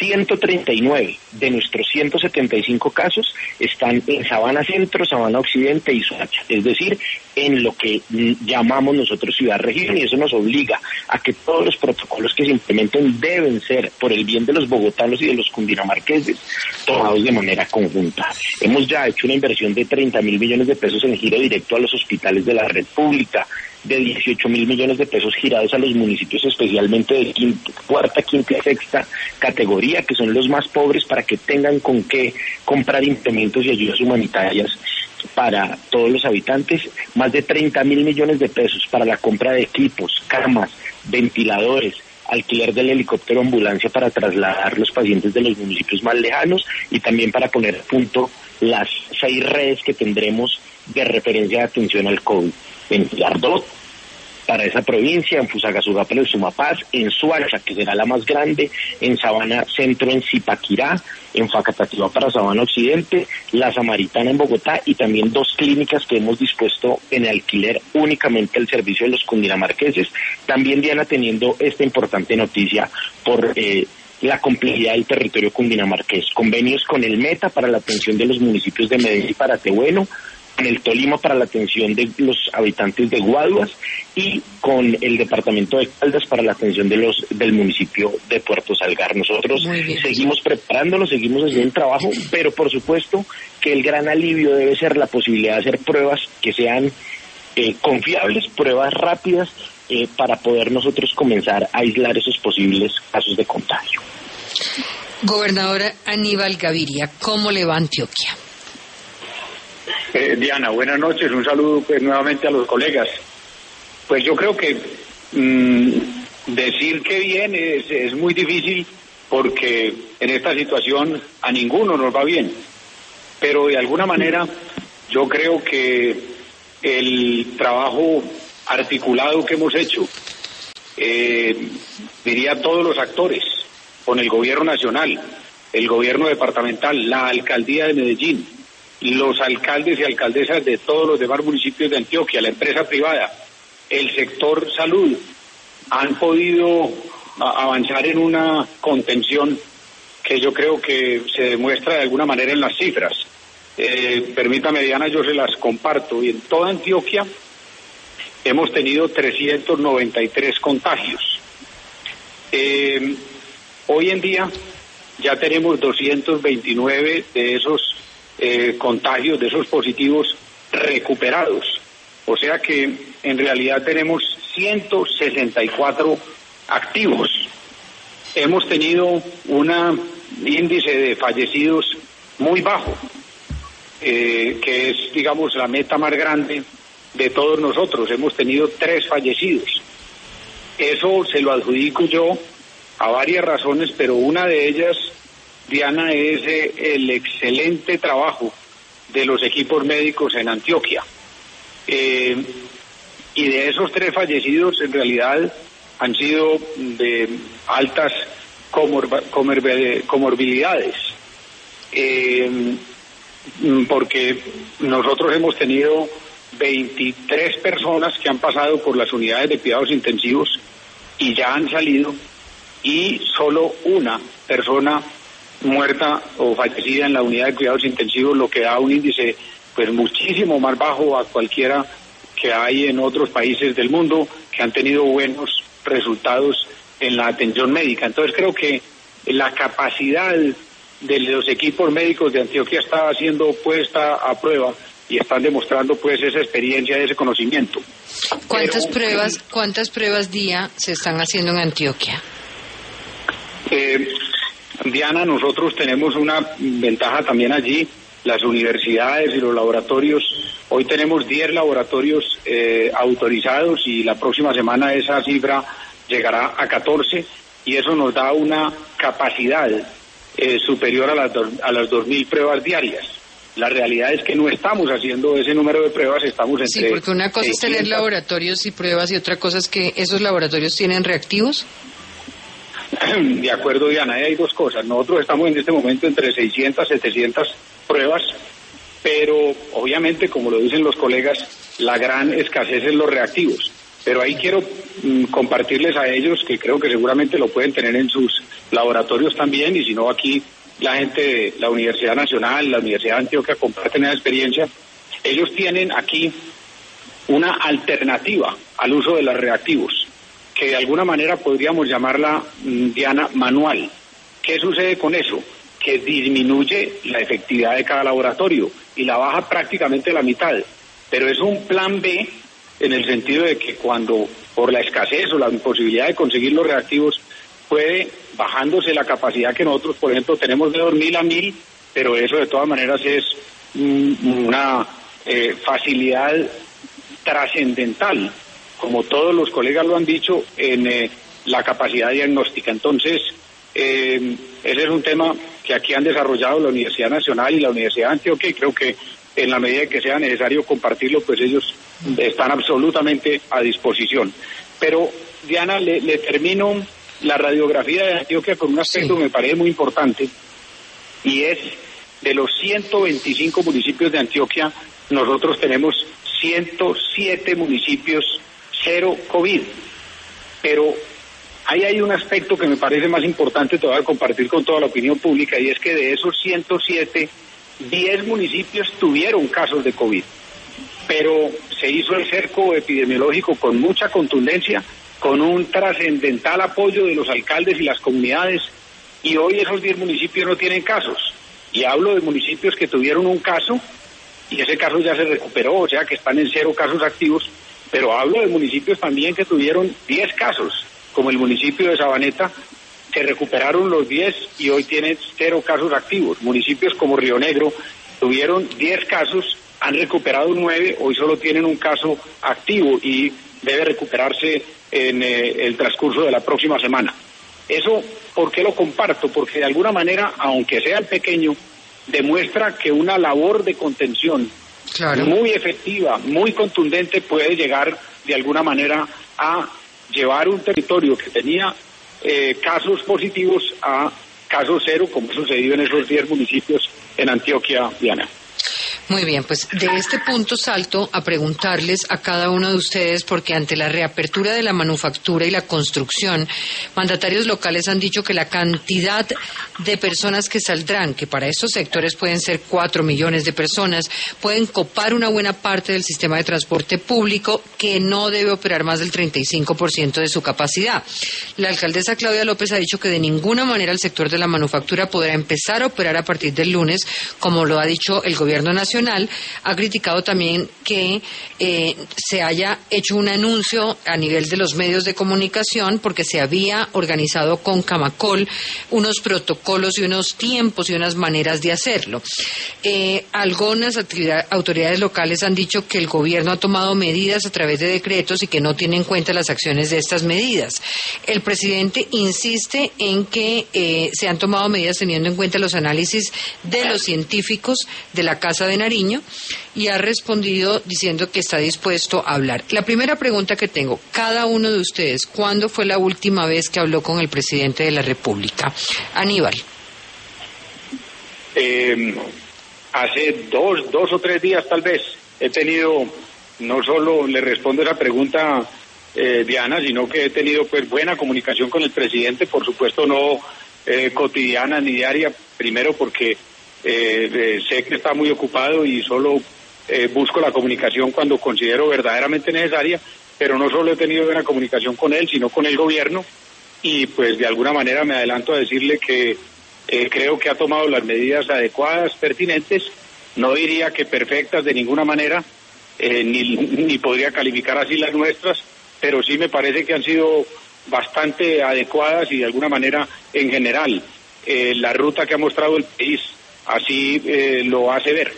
139 de nuestros 175 casos están en Sabana Centro, Sabana Occidente y Soacha, es decir, en lo que llamamos nosotros ciudad-región, y eso nos obliga a que todos los protocolos que se implementen deben ser, por el bien de los bogotanos y de los cundinamarqueses, tomados de manera conjunta. Hemos ya hecho una inversión de 30.000 millones de pesos en giro directo a los hospitales de la red pública, de 18.000 millones de pesos girados a los municipios, especialmente de cuarta, quinta y sexta categoría, que son los más pobres, para que tengan con qué comprar implementos y ayudas humanitarias para todos los habitantes. Más de 30.000 millones de pesos para la compra de equipos, camas, ventiladores, alquiler del helicóptero ambulancia para trasladar los pacientes de los municipios más lejanos y también para poner a punto las 6 redes que tendremos de referencia de atención al COVID. En Ardot, para esa provincia, en Fusagasugá, en Sumapaz, en Suacha, que será la más grande, en Sabana Centro, en Zipaquirá, en Facatativá para Sabana Occidente, La Samaritana en Bogotá y también 2 clínicas que hemos dispuesto en alquiler únicamente al servicio de los cundinamarqueses. También, Diana, teniendo esta importante noticia por la complejidad del territorio cundinamarqués. Convenios con el Meta para la atención de los municipios de Medellín y Paratebueno, con el Tolima para la atención de los habitantes de Guaduas y con el departamento de Caldas para la atención del municipio de Puerto Salgar. Nosotros seguimos preparándonos, seguimos haciendo el trabajo, pero por supuesto que el gran alivio debe ser la posibilidad de hacer pruebas que sean confiables, pruebas rápidas, para poder nosotros comenzar a aislar esos posibles casos de contagio. Gobernadora Aníbal Gaviria, ¿cómo le va Antioquia? Diana, buenas noches, un saludo pues nuevamente a los colegas. Pues yo creo que decir que bien es muy difícil porque en esta situación a ninguno nos va bien, pero de alguna manera yo creo que el trabajo articulado que hemos hecho, diría todos los actores, con el gobierno nacional, el gobierno departamental, la alcaldía de Medellín, los alcaldes y alcaldesas de todos los demás municipios de Antioquia, la empresa privada, el sector salud, han podido avanzar en una contención que yo creo que se demuestra de alguna manera en las cifras. Permítame, Diana, yo se las comparto. Y en toda Antioquia hemos tenido 393 contagios. Hoy en día ya tenemos 229 de esos contagios, de esos positivos recuperados. O sea que en realidad tenemos 164 activos. Hemos tenido un índice de fallecidos muy bajo, que es, digamos, la meta más grande de todos nosotros. Hemos tenido 3 fallecidos. Eso se lo adjudico yo a varias razones, pero una de ellas, Diana, es el excelente trabajo de los equipos médicos en Antioquia. Y de esos 3 fallecidos, en realidad, han sido de altas comorbilidades. Porque nosotros hemos tenido 23 personas que han pasado por las unidades de cuidados intensivos y ya han salido, y solo una persona muerta o fallecida en la unidad de cuidados intensivos, lo que da un índice pues muchísimo más bajo a cualquiera que hay en otros países del mundo que han tenido buenos resultados en la atención médica. Entonces creo que la capacidad de los equipos médicos de Antioquia está siendo puesta a prueba y están demostrando pues esa experiencia, ese conocimiento. ¿Cuántas pruebas día se están haciendo en Antioquia? Diana, nosotros tenemos una ventaja también allí, las universidades y los laboratorios. Hoy tenemos 10 laboratorios autorizados y la próxima semana esa cifra llegará a 14, y eso nos da una capacidad superior a las 2.000 pruebas diarias. La realidad es que no estamos haciendo ese número de pruebas, estamos entre... Sí, porque una cosa 600... es tener laboratorios y pruebas y otra cosa es que esos laboratorios tienen reactivos. De acuerdo, Diana, hay 2 cosas. Nosotros estamos en este momento entre 600, 700 pruebas, pero obviamente, como lo dicen los colegas, la gran escasez en los reactivos. Pero ahí quiero compartirles a ellos, que creo que seguramente lo pueden tener en sus laboratorios también, y si no, aquí la gente de la Universidad Nacional, la Universidad de Antioquia comparten esa experiencia. Ellos tienen aquí una alternativa al uso de los reactivos, que de alguna manera podríamos llamarla, Diana, manual. ¿Qué sucede con eso? Que disminuye la efectividad de cada laboratorio y la baja prácticamente a la mitad. Pero es un plan B en el sentido de que cuando, por la escasez o la imposibilidad de conseguir los reactivos, puede, bajándose la capacidad que nosotros, por ejemplo, tenemos de 2.000 a 1.000, pero eso de todas maneras es una facilidad trascendental, como todos los colegas lo han dicho, en la capacidad diagnóstica. Entonces, ese es un tema que aquí han desarrollado la Universidad Nacional y la Universidad de Antioquia, y creo que en la medida que sea necesario compartirlo, pues ellos están absolutamente a disposición. Pero, Diana, le termino la radiografía de Antioquia con un aspecto que me parece muy importante, y es, de los 125 municipios de Antioquia, nosotros tenemos 107 municipios cero COVID. Pero ahí hay un aspecto que me parece más importante todavía compartir con toda la opinión pública, y es que de esos 107, 10 municipios tuvieron casos de COVID, pero se hizo el cerco epidemiológico con mucha contundencia, con un trascendental apoyo de los alcaldes y las comunidades, y hoy esos 10 municipios no tienen casos. Y hablo de municipios que tuvieron un caso, y ese caso ya se recuperó, o sea que están en 0 casos activos, pero hablo de municipios también que tuvieron 10 casos, como el municipio de Sabaneta, se recuperaron los 10 y hoy tienen 0 casos activos. Municipios como Río Negro tuvieron 10 casos, han recuperado 9, hoy solo tienen un caso activo y debe recuperarse en el transcurso de la próxima semana. Eso, ¿por qué lo comparto? Porque de alguna manera, aunque sea pequeño, demuestra que una labor de contención muy efectiva, muy contundente, puede llegar de alguna manera a llevar un territorio que tenía casos positivos a casos 0, como ha sucedido en esos 10 municipios en Antioquia, Diana. Muy bien, pues de este punto salto a preguntarles a cada uno de ustedes, porque ante la reapertura de la manufactura y la construcción, mandatarios locales han dicho que la cantidad de personas que saldrán, que para estos sectores pueden ser 4 millones de personas, pueden copar una buena parte del sistema de transporte público que no debe operar más del 35% de su capacidad. La alcaldesa Claudia López ha dicho que de ninguna manera el sector de la manufactura podrá empezar a operar a partir del lunes, como lo ha dicho el gobierno nacional. Ha criticado también que se haya hecho un anuncio a nivel de los medios de comunicación porque se había organizado con Camacol unos protocolos y unos tiempos y unas maneras de hacerlo. Algunas autoridades locales han dicho que el gobierno ha tomado medidas a través de decretos y que no tiene en cuenta las acciones de estas medidas. El presidente insiste en que se han tomado medidas teniendo en cuenta los análisis de los científicos de la Casa de Nariño y ha respondido diciendo que está dispuesto a hablar. La primera pregunta que tengo, cada uno de ustedes, ¿cuándo fue la última vez que habló con el presidente de la República? Aníbal. Hace dos o tres días tal vez he tenido, no solo le respondo esa pregunta, Diana, sino que he tenido pues buena comunicación con el presidente, por supuesto no cotidiana ni diaria, primero porque sé que está muy ocupado y solo busco la comunicación cuando considero verdaderamente necesaria, pero no solo he tenido buena comunicación con él, sino con el gobierno, y pues de alguna manera me adelanto a decirle que creo que ha tomado las medidas adecuadas, pertinentes, no diría que perfectas de ninguna manera, ni podría calificar así las nuestras, pero sí me parece que han sido bastante adecuadas y de alguna manera en general la ruta que ha mostrado el país así lo hace ver.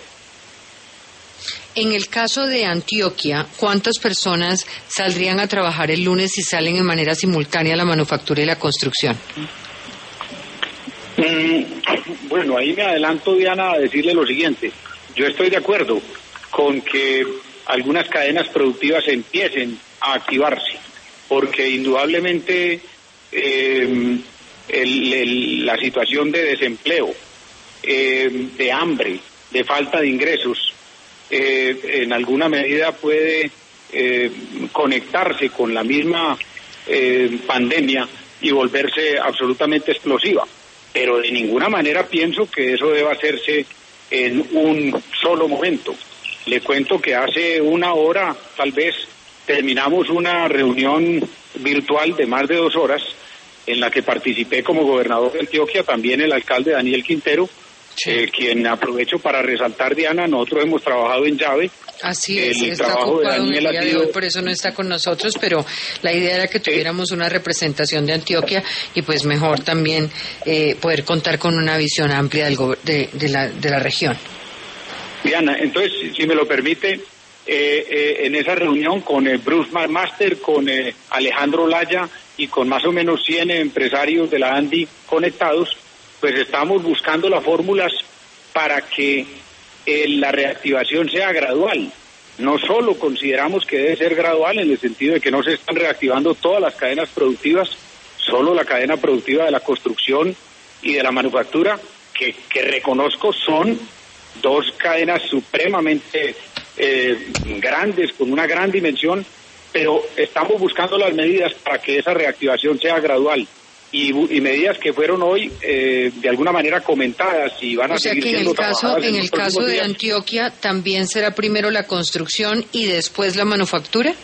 En el caso de Antioquia, ¿cuántas personas saldrían a trabajar el lunes si salen en manera simultánea a la manufactura y la construcción? Bueno, ahí me adelanto, Diana, a decirle lo siguiente. Yo estoy de acuerdo con que algunas cadenas productivas empiecen a activarse, porque indudablemente la situación de desempleo, de hambre, de falta de ingresos, en alguna medida puede conectarse con la misma pandemia y volverse absolutamente explosiva. Pero de ninguna manera pienso que eso deba hacerse en un solo momento. Le cuento que hace una hora, tal vez, terminamos una reunión virtual de más de 2 horas en la que participé como gobernador de Antioquia, también el alcalde Daniel Quintero, quien aprovecho para resaltar, Diana, nosotros hemos trabajado en llave. Así es, está ocupado en el día de hoy, por eso no está con nosotros, pero la idea era que tuviéramos una representación de Antioquia y pues mejor también poder contar con una visión amplia de la región. Diana, entonces, si me lo permite, en esa reunión con Bruce McMaster, con Alejandro Laya y con más o menos 100 empresarios de la ANDI conectados, pues estamos buscando las fórmulas para que la reactivación sea gradual. No solo consideramos que debe ser gradual en el sentido de que no se están reactivando todas las cadenas productivas, solo la cadena productiva de la construcción y de la manufactura, que reconozco son 2 cadenas supremamente grandes, con una gran dimensión, pero estamos buscando las medidas para que esa reactivación sea gradual. Y medidas que fueron hoy de alguna manera comentadas y van a seguir siendo trabajadas. En el caso de Antioquia, ¿también será primero la construcción y después la manufactura?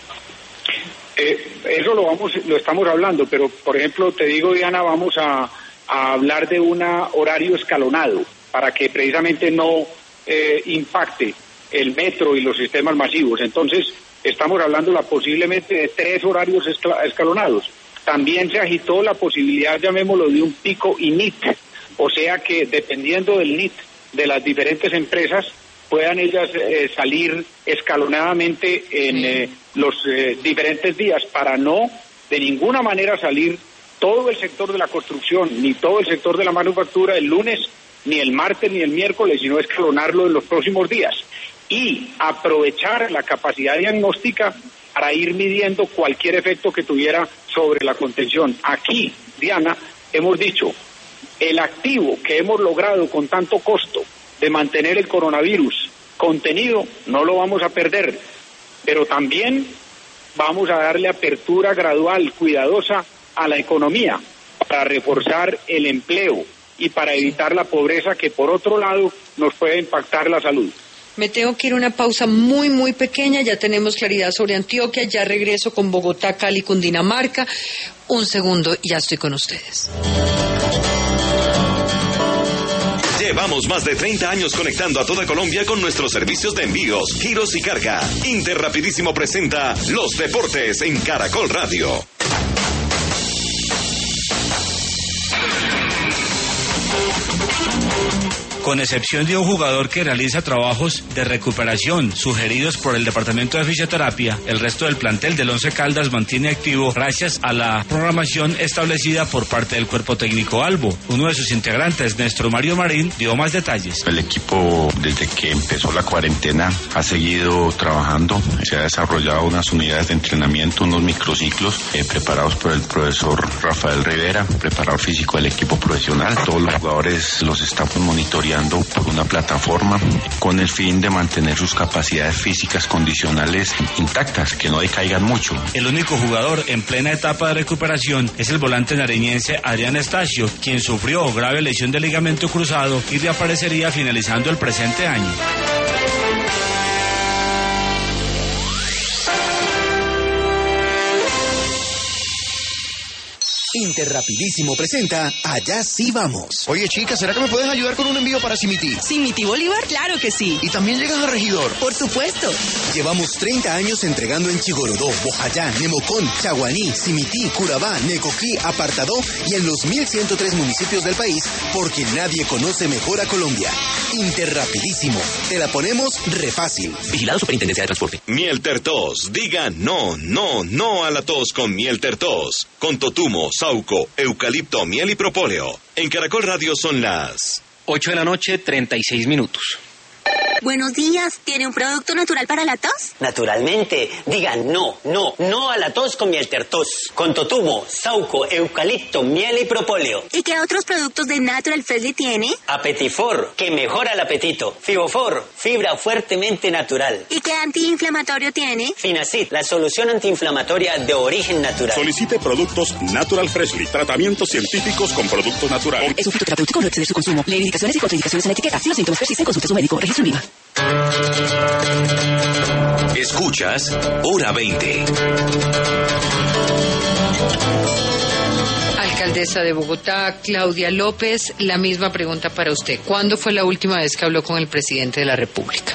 Eso lo estamos hablando, pero por ejemplo, te digo, Diana, vamos a hablar de un horario escalonado para que precisamente no impacte el metro y los sistemas masivos. Entonces, estamos hablando posiblemente de 3 horarios escalonados. También se agitó la posibilidad, llamémoslo, de un pico y NIT, o sea que dependiendo del NIT de las diferentes empresas, puedan ellas salir escalonadamente en los diferentes días, para no de ninguna manera salir todo el sector de la construcción, ni todo el sector de la manufactura el lunes, ni el martes, ni el miércoles, sino escalonarlo en los próximos días. Y aprovechar la capacidad diagnóstica para ir midiendo cualquier efecto que tuviera sobre la contención. Aquí, Diana, hemos dicho, el activo que hemos logrado con tanto costo de mantener el coronavirus Contenido no lo vamos a perder, pero también vamos a darle apertura gradual, cuidadosa a la economía para reforzar el empleo y para evitar la pobreza que por otro lado nos puede impactar la salud. Me tengo que ir a una pausa muy, muy pequeña. Ya tenemos claridad sobre Antioquia. Ya regreso con Bogotá, Cali, Cundinamarca. Un segundo y ya estoy con ustedes. Llevamos más de 30 años conectando a toda Colombia con nuestros servicios de envíos, giros y carga. Interrapidísimo presenta Los Deportes en Caracol Radio. Con excepción de un jugador que realiza trabajos de recuperación sugeridos por el Departamento de Fisioterapia, el resto del plantel del Once Caldas mantiene activo gracias a la programación establecida por parte del cuerpo técnico Albo. Uno de sus integrantes, Néstor Mario Marín, dio más detalles. El equipo, desde que empezó la cuarentena, ha seguido trabajando. Se ha desarrollado unas unidades de entrenamiento, unos microciclos preparados por el profesor Rafael Rivera, preparador físico del equipo profesional. Todos los jugadores los estamos monitoreando por una plataforma con el fin de mantener sus capacidades físicas condicionales intactas, que no decaigan mucho. El único jugador en plena etapa de recuperación es el volante nariñense Adrián Estacio, quien sufrió grave lesión de ligamento cruzado y reaparecería finalizando el presente año. Interrapidísimo presenta Allá sí vamos. Oye, chicas, ¿será que me puedes ayudar con un envío para Simití? ¿Simití Bolívar? Claro que sí. ¿Y también llegas a Regidor? Por supuesto. Llevamos 30 años entregando en Chigorodó, Bojayá, Nemocón, Chaguaní, Simití, Curabá, Necoclí, Apartadó y en los 1103 municipios del país, porque nadie conoce mejor a Colombia. Interrapidísimo. Te la ponemos re fácil. Vigilado Superintendencia de Transporte. Miel Tertos. Diga no, no, no a la tos con Miel Tertos. Con totumo, sauco, eucalipto, miel y propóleo. En Caracol Radio son las 8:36 p.m. Buenos días, ¿tiene un producto natural para la tos? Naturalmente, digan no, no, no a la tos con Miel Tertos. Con totumo, sauco, eucalipto, miel y propóleo. ¿Y qué otros productos de Natural Freshly tiene? Apetifor, que mejora el apetito. Fibofor, fibra fuertemente natural. ¿Y qué antiinflamatorio tiene? Finacid, la solución antiinflamatoria de origen natural. Solicite productos Natural Freshly, tratamientos científicos con productos naturales. Es un fitoterapéutico, no exceder su consumo. Lee indicaciones y contraindicaciones en la etiqueta. Si los síntomas persisten, consulte a su médico. Registro IVA. Escuchas Hora 20. Alcaldesa de Bogotá, Claudia López, la misma pregunta para usted. ¿Cuándo fue la última vez que habló con el presidente de la República?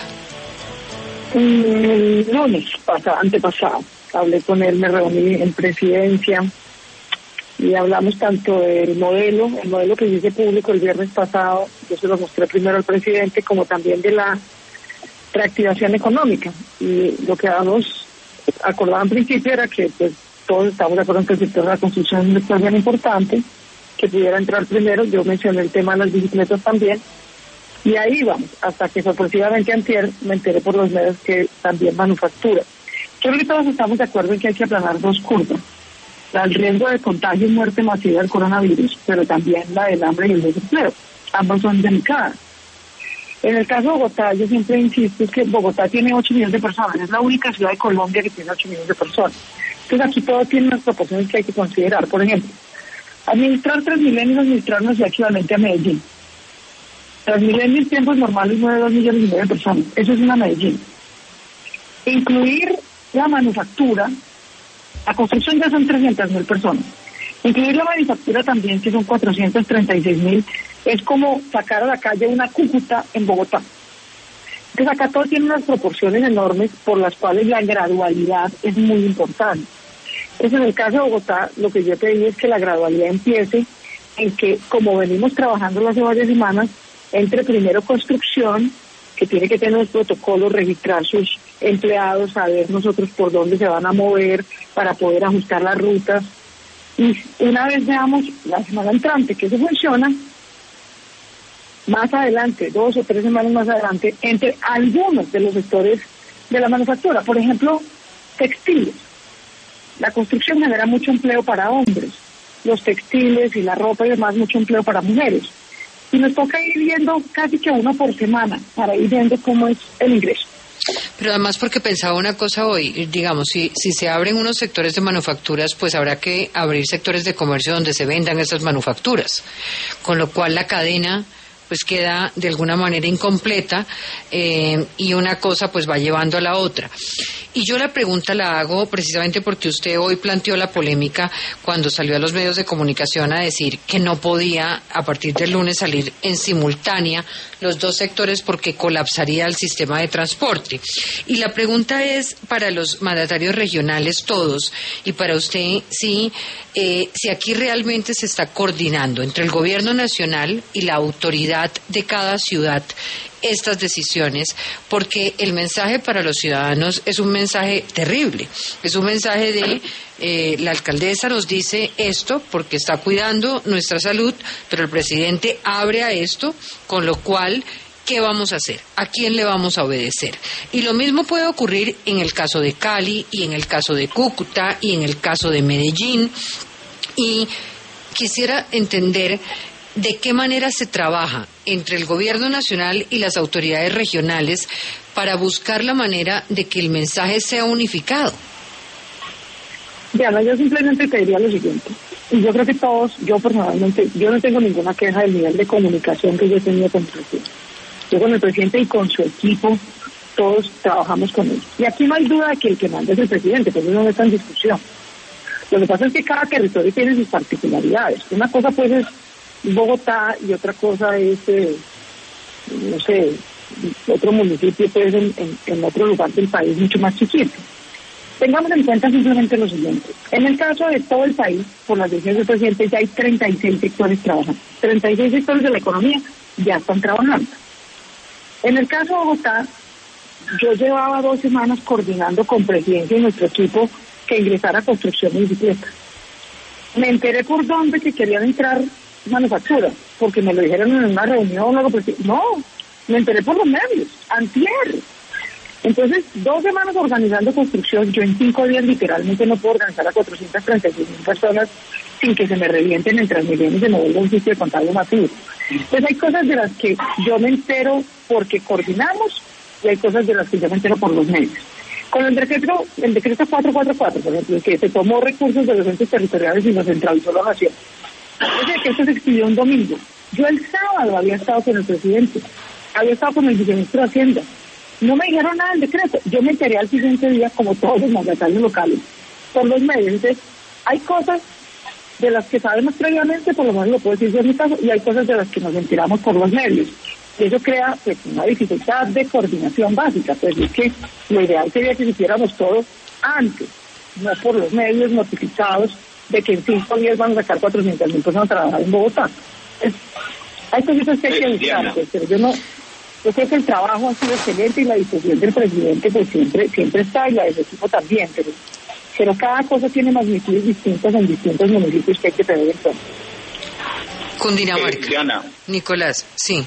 El lunes antepasado. Hablé con él, me reuní en presidencia y hablamos tanto del modelo, el modelo que hice público el viernes pasado, yo se lo mostré primero al presidente, como también de la reactivación económica. Y lo que ambos acordaban en principio era que pues todos estamos de acuerdo en que el sector de la construcción es un sector bien importante, que pudiera entrar primero. Yo mencioné el tema de las bicicletas también, y ahí vamos, hasta que sorpresivamente antier me enteré por los medios que también manufactura. Yo creo que todos estamos de acuerdo en que hay que aplanar dos curvas: el riesgo de contagio y muerte masiva del coronavirus, pero también la del hambre y el desempleo. Ambas son delicadas. En el caso de Bogotá, yo siempre insisto, es que Bogotá tiene 8 millones de personas, es la única ciudad de Colombia que tiene 8 millones de personas. Entonces aquí todo tiene unas proporciones que hay que considerar. Por ejemplo, administrar Transmilenio es administrar una ciudad equivalente a Medellín. Transmilenio en tiempos normales mueve 2,5 millones de personas, eso es una Medellín. Incluir la manufactura, la construcción ya son 300,000 personas. Incluir la manufactura también, que son 436,000, es como sacar a la calle una Cúcuta en Bogotá. Entonces acá todo tiene unas proporciones enormes por las cuales la gradualidad es muy importante. Entonces en el caso de Bogotá, lo que yo pedí es que la gradualidad empiece en que, como venimos trabajando hace varias semanas, entre primero construcción, que tiene que tener los protocolos, registrar sus empleados, saber nosotros por dónde se van a mover para poder ajustar las rutas. Y una vez veamos la semana entrante que eso funciona, más adelante, 2 o 3 semanas más adelante, entre algunos de los sectores de la manufactura, por ejemplo, textiles. La construcción genera mucho empleo para hombres, los textiles y la ropa y demás mucho empleo para mujeres. Y nos toca ir viendo casi que uno por semana para ir viendo cómo es el ingreso. Pero además porque pensaba una cosa hoy, digamos, si se abren unos sectores de manufacturas, pues habrá que abrir sectores de comercio donde se vendan esas manufacturas, con lo cual la cadena pues queda de alguna manera incompleta y una cosa pues va llevando a la otra. Y yo la pregunta la hago precisamente porque usted hoy planteó la polémica cuando salió a los medios de comunicación a decir que no podía a partir del lunes salir en simultánea los dos sectores porque colapsaría el sistema de transporte. Y la pregunta es para los mandatarios regionales todos y para usted si aquí realmente se está coordinando entre el gobierno nacional y la autoridad de cada ciudad estas decisiones, porque el mensaje para los ciudadanos es un mensaje terrible, es un mensaje de la alcaldesa nos dice esto porque está cuidando nuestra salud, pero el presidente abre a esto, con lo cual ¿qué vamos a hacer? ¿A quién le vamos a obedecer? Y lo mismo puede ocurrir en el caso de Cali y en el caso de Cúcuta y en el caso de Medellín. Y quisiera entender de qué manera se trabaja entre el gobierno nacional y las autoridades regionales para buscar la manera de que el mensaje sea unificado. Diana, yo simplemente te diría lo siguiente, y yo creo que todos, yo personalmente, yo no tengo ninguna queja del nivel de comunicación que yo he tenido con el presidente. Yo con el presidente y con su equipo, todos trabajamos con él. Y aquí no hay duda de que el que manda es el presidente, pero eso no está en discusión. Lo que pasa es que cada territorio tiene sus particularidades. Una cosa pues es Bogotá y otra cosa es, no sé, otro municipio pues en otro lugar del país mucho más chiquito. Tengamos en cuenta simplemente lo siguiente. En el caso de todo el país, por las decisiones del presidente, ya hay 36 sectores trabajando. 36 sectores de la economía ya están trabajando. En el caso de Bogotá, yo llevaba 2 semanas coordinando con Presidencia y nuestro equipo que ingresara a construcción de bicicletas. Me enteré por dónde que querían entrar manufactura, porque me lo dijeron en una reunión. No, me enteré por los medios, antier. Entonces, 2 semanas organizando construcción, yo en 5 días literalmente no puedo organizar a 436.000 personas sin que se me revienten en Transmilenio y se me vuelva un sitio de contagio masivo. Entonces hay cosas de las que yo me entero porque coordinamos y hay cosas de las que yo me entero por los medios. Con el decreto 444, por ejemplo, que se tomó recursos de los entes territoriales y nos centralizó la nación. Ese decreto se expidió un domingo. Yo el sábado había estado con el presidente, había estado con el viceministro de Hacienda. No me dijeron nada del decreto. Yo me enteré al siguiente día, como todos los mandatarios locales, por los medios. Entonces, hay cosas de las que sabemos previamente, por lo menos lo puedo decir yo en mi caso, y hay cosas de las que nos enteramos por los medios. Y eso crea pues una dificultad de coordinación básica. Pues es que lo ideal sería que hiciéramos todo antes, no por los medios notificados de que en 5 días van a sacar 400.000 personas a trabajar en Bogotá. Hay cositas que hay que buscar, pues, pero yo creo que el trabajo ha sido excelente y la discusión del presidente pues siempre está, y la del equipo también, pero cada cosa tiene magnitudes distintas en distintos municipios que hay que tener en cuenta. Cundinamarca. Diana. Nicolás, sí.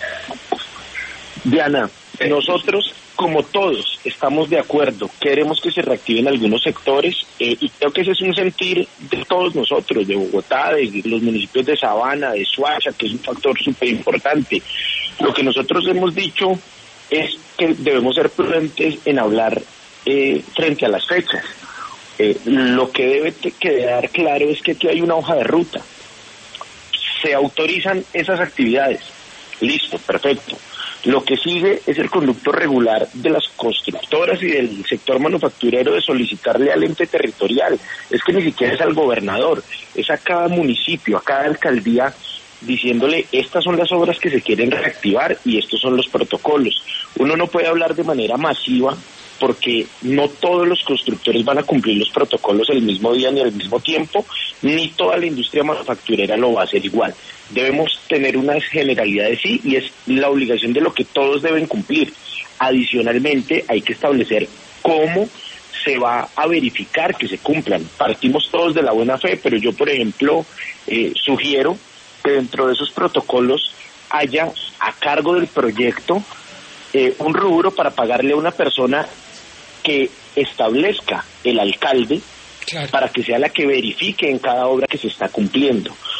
Diana, nosotros, como todos, estamos de acuerdo, queremos que se reactiven algunos sectores y creo que ese es un sentir de todos nosotros, de Bogotá, de los municipios de Sabana, de Soacha, que es un factor súper importante. Lo que nosotros hemos dicho es que debemos ser prudentes en hablar frente a las fechas. Lo que debe quedar claro es que aquí hay una hoja de ruta. Se autorizan esas actividades. Listo, perfecto. Lo que sigue es el conducto regular de las constructoras y del sector manufacturero de solicitarle al ente territorial. Es que ni siquiera es al gobernador, es a cada municipio, a cada alcaldía, diciéndole estas son las obras que se quieren reactivar y estos son los protocolos. Uno no puede hablar de manera masiva porque no todos los constructores van a cumplir los protocolos el mismo día ni al mismo tiempo, ni toda la industria manufacturera lo va a hacer igual. Debemos tener unas generalidades, sí, y es la obligación de lo que todos deben cumplir. Adicionalmente, hay que establecer cómo se va a verificar que se cumplan. Partimos todos de la buena fe, pero yo, por ejemplo, sugiero que dentro de esos protocolos haya a cargo del proyecto un rubro para pagarle a una persona que establezca el alcalde, claro, para que sea la que verifique en cada obra que se está cumpliendo.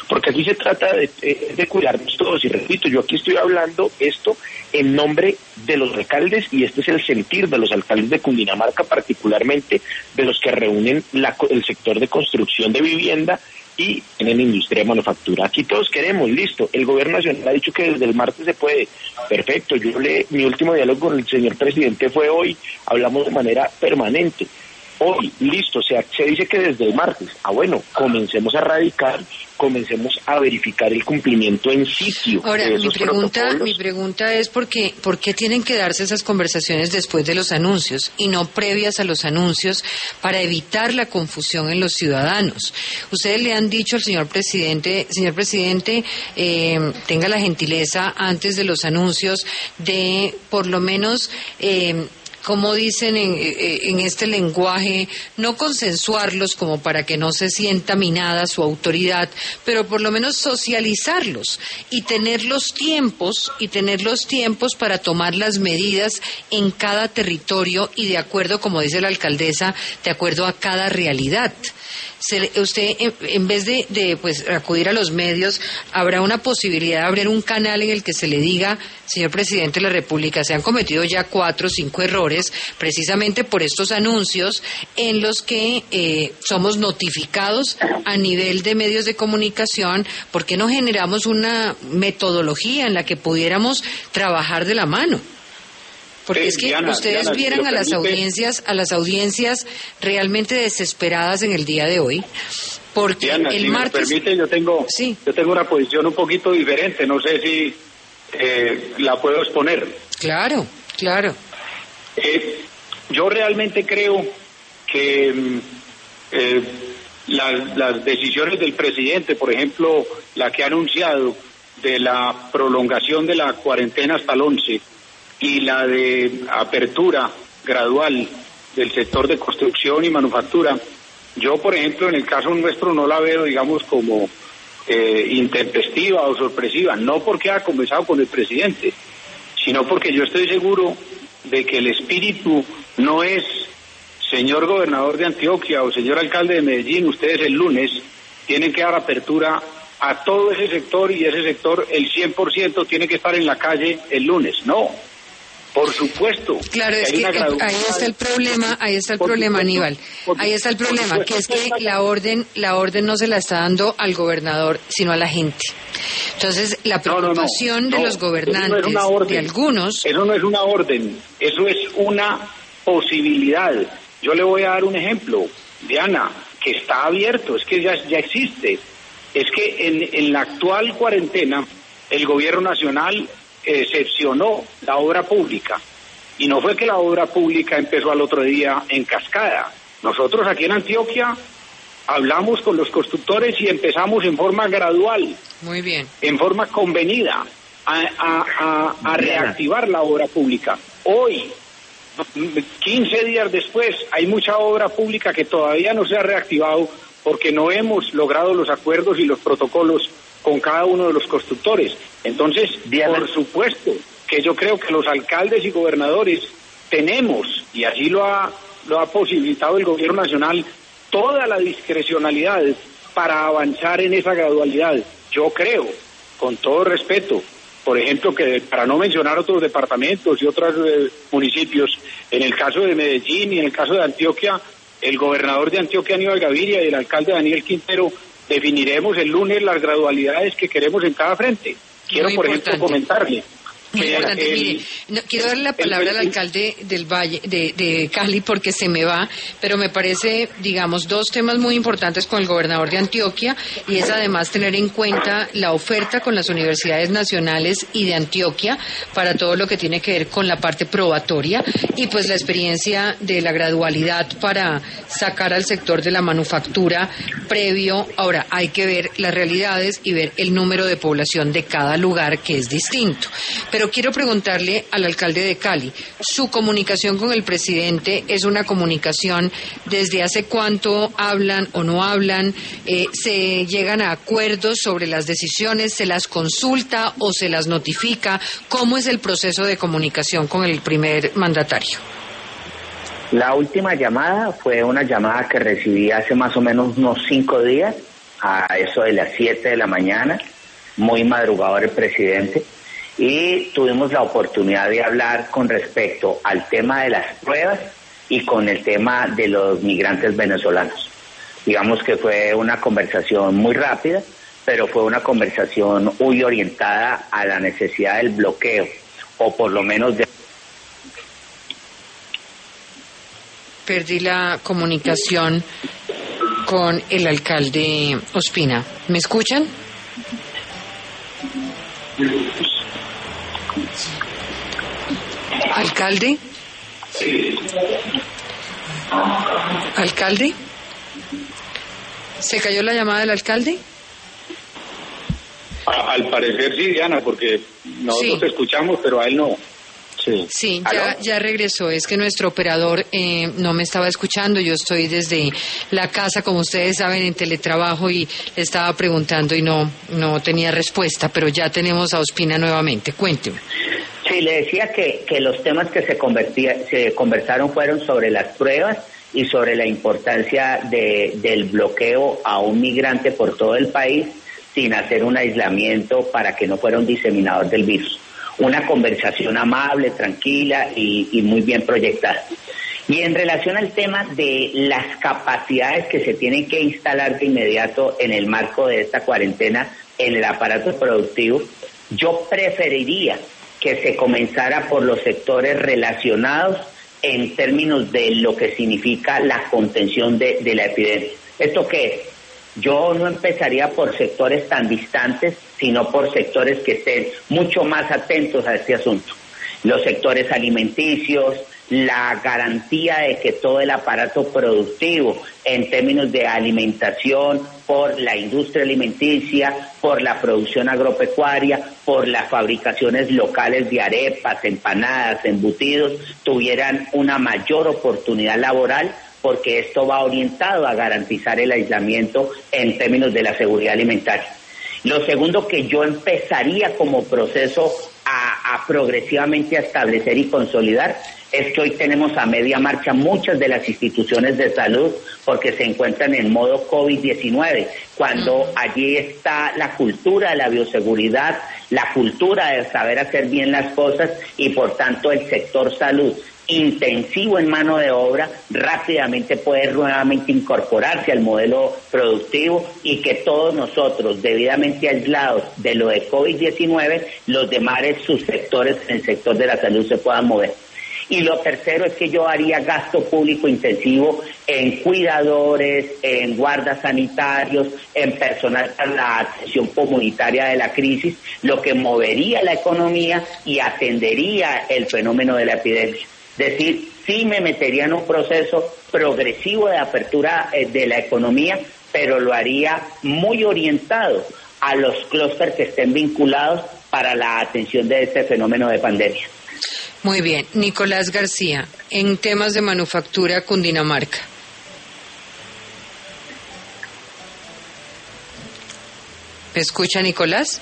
porque aquí se trata de cuidarnos todos, y repito, yo aquí estoy hablando esto en nombre de los alcaldes, y este es el sentir de los alcaldes de Cundinamarca, particularmente de los que reúnen el sector de construcción de vivienda y en la industria de manufactura. Aquí todos queremos, listo, el gobierno nacional ha dicho que desde el martes se puede, perfecto, mi último diálogo con el señor presidente fue hoy, hablamos de manera permanente. Hoy, listo, se dice que desde el martes. Bueno, comencemos a radicar, comencemos a verificar el cumplimiento en sitio. Ahora, mi pregunta es ¿por qué tienen que darse esas conversaciones después de los anuncios y no previas a los anuncios para evitar la confusión en los ciudadanos? Ustedes le han dicho al señor presidente, tenga la gentileza antes de los anuncios de por lo menos como dicen en este lenguaje, no consensuarlos como para que no se sienta minada su autoridad, pero por lo menos socializarlos y tener los tiempos para tomar las medidas en cada territorio y de acuerdo, como dice la alcaldesa, de acuerdo a cada realidad. Usted, en vez de pues acudir a los medios, habrá una posibilidad de abrir un canal en el que se le diga, señor presidente de la República, se han cometido ya 4 o 5 errores precisamente por estos anuncios en los que somos notificados a nivel de medios de comunicación. ¿Por qué no generamos una metodología en la que pudiéramos trabajar de la mano? Porque es que ustedes vieran a las audiencias realmente desesperadas en el día de hoy, porque Diana, el si martes... me permite, yo tengo una posición un poquito diferente, no sé si la puedo exponer. Claro. Yo realmente creo que las decisiones del presidente, por ejemplo, la que ha anunciado de la prolongación de la cuarentena hasta el 11, y la de apertura gradual del sector de construcción y manufactura, yo, por ejemplo, en el caso nuestro no la veo, digamos, como intempestiva o sorpresiva, no porque ha comenzado con el presidente, sino porque yo estoy seguro de que el espíritu no es, señor gobernador de Antioquia o señor alcalde de Medellín, ustedes el lunes tienen que dar apertura a todo ese sector, y ese sector, el 100% tiene que estar en la calle el lunes. No. Por supuesto. Claro, es que ahí está el problema, Aníbal. Ahí está el problema, que es que la orden no se la está dando al gobernador, sino a la gente. Entonces, la preocupación de los gobernantes, de algunos... Eso no es una orden, eso es una posibilidad. Yo le voy a dar un ejemplo, Diana, que está abierto, es que ya existe. Es que en la actual cuarentena, el gobierno nacional excepcionó la obra pública, y no fue que la obra pública empezó al otro día en cascada. Nosotros aquí en Antioquia hablamos con los constructores y empezamos en forma gradual, muy bien, en forma convenida a reactivar la obra pública. Hoy, 15 días después, hay mucha obra pública que todavía no se ha reactivado porque no hemos logrado los acuerdos y los protocolos con cada uno de los constructores. Entonces, por supuesto que yo creo que los alcaldes y gobernadores tenemos, y así lo ha posibilitado el gobierno nacional, toda la discrecionalidad para avanzar en esa gradualidad. Yo creo, con todo respeto, por ejemplo, que para no mencionar otros departamentos y otros municipios, en el caso de Medellín y en el caso de Antioquia, el gobernador de Antioquia, Aníbal Gaviria, y el alcalde Daniel Quintero, definiremos el lunes las gradualidades que queremos en cada frente. Quiero, por ejemplo, comentarle. Muy importante. Mire, quiero darle la palabra al alcalde del Valle, de Cali, porque se me va, pero me parece, digamos, 2 temas muy importantes con el gobernador de Antioquia, y es además tener en cuenta la oferta con las universidades nacionales y de Antioquia para todo lo que tiene que ver con la parte probatoria, y pues la experiencia de la gradualidad para sacar al sector de la manufactura previo. Ahora, hay que ver las realidades y ver el número de población de cada lugar, que es distinto. Pero quiero preguntarle al alcalde de Cali, ¿su comunicación con el presidente es una comunicación desde hace cuánto hablan o no hablan? ¿Se llegan a acuerdos sobre las decisiones? ¿Se las consulta o se las notifica? ¿Cómo es el proceso de comunicación con el primer mandatario? La última llamada fue una llamada que recibí hace más o menos unos 5 días a eso de las 7 de la mañana, muy madrugador el presidente, y tuvimos la oportunidad de hablar con respecto al tema de las pruebas y con el tema de los migrantes venezolanos. Digamos que fue una conversación muy rápida, pero fue una conversación muy orientada a la necesidad del bloqueo, o por lo menos de... Perdí la comunicación con el alcalde Ospina. ¿Me escuchan? ¿Alcalde? ¿Alcalde? ¿Se cayó la llamada del alcalde? Al parecer sí, Diana, porque nosotros te escuchamos, pero a él no. Sí, ya regresó. Es que nuestro operador no me estaba escuchando. Yo estoy desde la casa, como ustedes saben, en teletrabajo, y le estaba preguntando y no tenía respuesta, pero ya tenemos a Ospina nuevamente. Cuénteme. Sí, le decía que los temas que se conversaron fueron sobre las pruebas y sobre la importancia del bloqueo a un migrante por todo el país sin hacer un aislamiento para que no fuera un diseminador del virus. Una conversación amable, tranquila y muy bien proyectada. Y en relación al tema de las capacidades que se tienen que instalar de inmediato en el marco de esta cuarentena en el aparato productivo, yo preferiría que se comenzara por los sectores relacionados en términos de lo que significa la contención de la epidemia. ¿Esto qué es? Yo no empezaría por sectores tan distantes, sino por sectores que estén mucho más atentos a este asunto. Los sectores alimenticios, la garantía de que todo el aparato productivo en términos de alimentación, por la industria alimenticia, por la producción agropecuaria, por las fabricaciones locales de arepas, empanadas, embutidos, tuvieran una mayor oportunidad laboral, porque esto va orientado a garantizar el aislamiento en términos de la seguridad alimentaria. Lo segundo que yo empezaría como proceso a progresivamente a establecer y consolidar es que hoy tenemos a media marcha muchas de las instituciones de salud porque se encuentran en modo COVID-19, cuando allí está la cultura de la bioseguridad, la cultura de saber hacer bien las cosas y por tanto el sector salud intensivo en mano de obra rápidamente puede nuevamente incorporarse al modelo productivo y que todos nosotros debidamente aislados de lo de COVID-19, los demás subsectores en el sector de la salud se puedan mover. Y lo tercero es que yo haría gasto público intensivo en cuidadores, en guardas sanitarios, en personal para la atención comunitaria de la crisis, lo que movería la economía y atendería el fenómeno de la epidemia. Es decir, sí me metería en un proceso progresivo de apertura de la economía, pero lo haría muy orientado a los clústeres que estén vinculados para la atención de este fenómeno de pandemia. Muy bien. Nicolás García, en temas de manufactura, Cundinamarca. ¿Me escucha, Nicolás?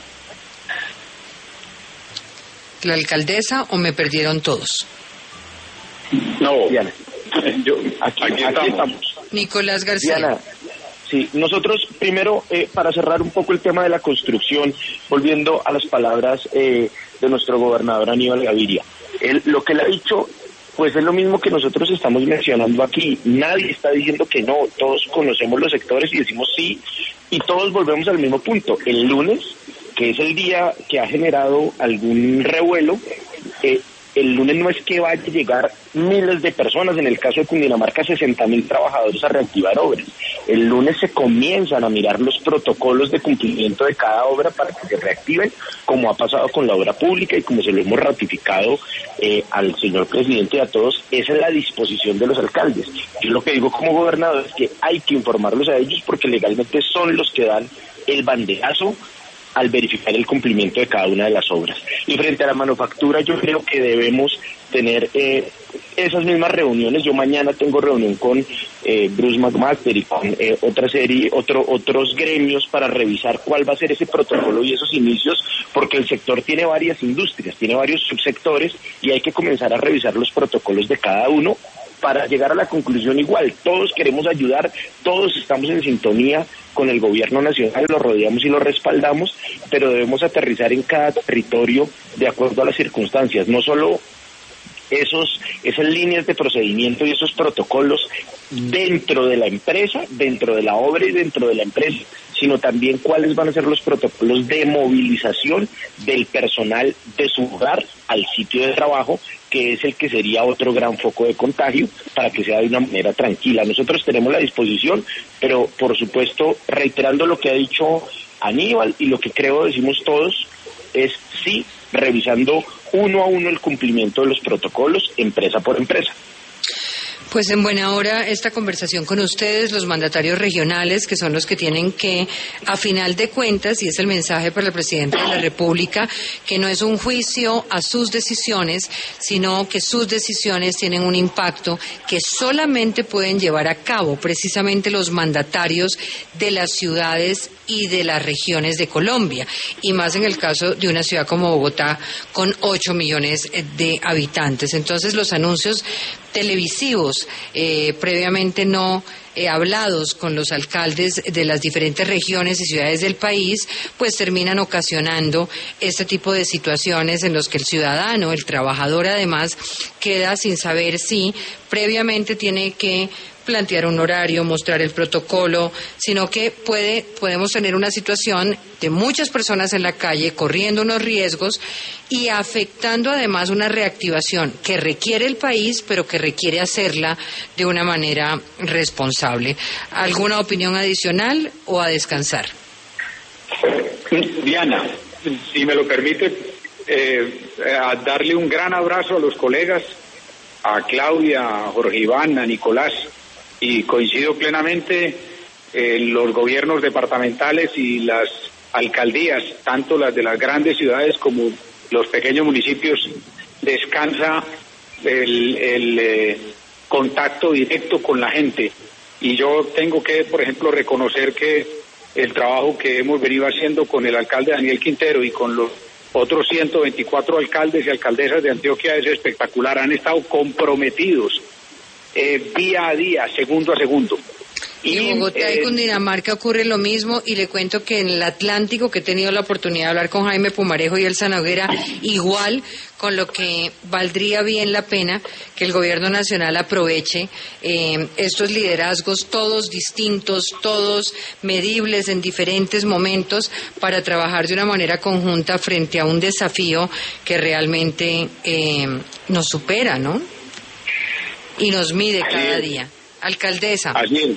¿La alcaldesa o me perdieron todos? No, Diana. Aquí estamos. Nicolás García. Diana, sí, nosotros primero, para cerrar un poco el tema de la construcción, volviendo a las palabras de nuestro gobernador Aníbal Gaviria, lo que él ha dicho, pues es lo mismo que nosotros estamos mencionando aquí. Nadie está diciendo que no, todos conocemos los sectores y decimos sí, y todos volvemos al mismo punto. El lunes, que es el día que ha generado algún revuelo, el lunes no es que vaya a llegar miles de personas, en el caso de Cundinamarca 60.000 trabajadores a reactivar obras. El lunes se comienzan a mirar los protocolos de cumplimiento de cada obra para que se reactiven, como ha pasado con la obra pública y como se lo hemos ratificado al señor presidente y a todos. Esa es la disposición de los alcaldes. Yo lo que digo como gobernador es que hay que informarlos a ellos porque legalmente son los que dan el banderazo al verificar el cumplimiento de cada una de las obras. Y frente a la manufactura yo creo que debemos tener esas mismas reuniones. Yo mañana tengo reunión con Bruce McMaster y con otros gremios para revisar cuál va a ser ese protocolo y esos inicios, porque el sector tiene varias industrias, tiene varios subsectores y hay que comenzar a revisar los protocolos de cada uno para llegar a la conclusión igual. Todos queremos ayudar, todos estamos en sintonía con el gobierno nacional, lo rodeamos y lo respaldamos, pero debemos aterrizar en cada territorio de acuerdo a las circunstancias, no solo esas líneas de procedimiento y esos protocolos dentro de la empresa, dentro de la obra y dentro de la empresa, sino también cuáles van a ser los protocolos de movilización del personal de su hogar al sitio de trabajo, que es el que sería otro gran foco de contagio, para que sea de una manera tranquila. Nosotros tenemos la disposición, pero por supuesto, reiterando lo que ha dicho Aníbal y lo que creo decimos todos, es sí, revisando uno a uno el cumplimiento de los protocolos, empresa por empresa. Pues en buena hora esta conversación con ustedes, los mandatarios regionales, que son los que tienen que, a final de cuentas, y es el mensaje para el presidente de la República, que no es un juicio a sus decisiones, sino que sus decisiones tienen un impacto que solamente pueden llevar a cabo precisamente los mandatarios de las ciudades y de las regiones de Colombia, y más en el caso de una ciudad como Bogotá con 8 millones de habitantes. Entonces los anuncios televisivos previamente no hablados con los alcaldes de las diferentes regiones y ciudades del país, pues terminan ocasionando este tipo de situaciones en los que el ciudadano, el trabajador además, queda sin saber si previamente tiene que plantear un horario, mostrar el protocolo, sino que podemos tener una situación de muchas personas en la calle corriendo unos riesgos y afectando además una reactivación que requiere el país, pero que requiere hacerla de una manera responsable. ¿Alguna opinión adicional o a descansar? Diana, si me lo permite, a darle un gran abrazo a los colegas, a Claudia, a Jorge Iván, a Nicolás, y coincido plenamente, los gobiernos departamentales y las alcaldías, tanto las de las grandes ciudades como los pequeños municipios, descansa el contacto directo con la gente. Y yo tengo que, por ejemplo, reconocer que el trabajo que hemos venido haciendo con el alcalde Daniel Quintero y con los otros 124 alcaldes y alcaldesas de Antioquia es espectacular. Han estado comprometidos día a día, segundo a segundo. Y en Bogotá y Cundinamarca ocurre lo mismo, y le cuento que en el Atlántico, que he tenido la oportunidad de hablar con Jaime Pumarejo y Elsa Noguera, igual, con lo que valdría bien la pena que el gobierno nacional aproveche estos liderazgos, todos distintos, todos medibles en diferentes momentos, para trabajar de una manera conjunta frente a un desafío que realmente nos supera, ¿no? Y nos mide cada día. Alcaldesa. Así es.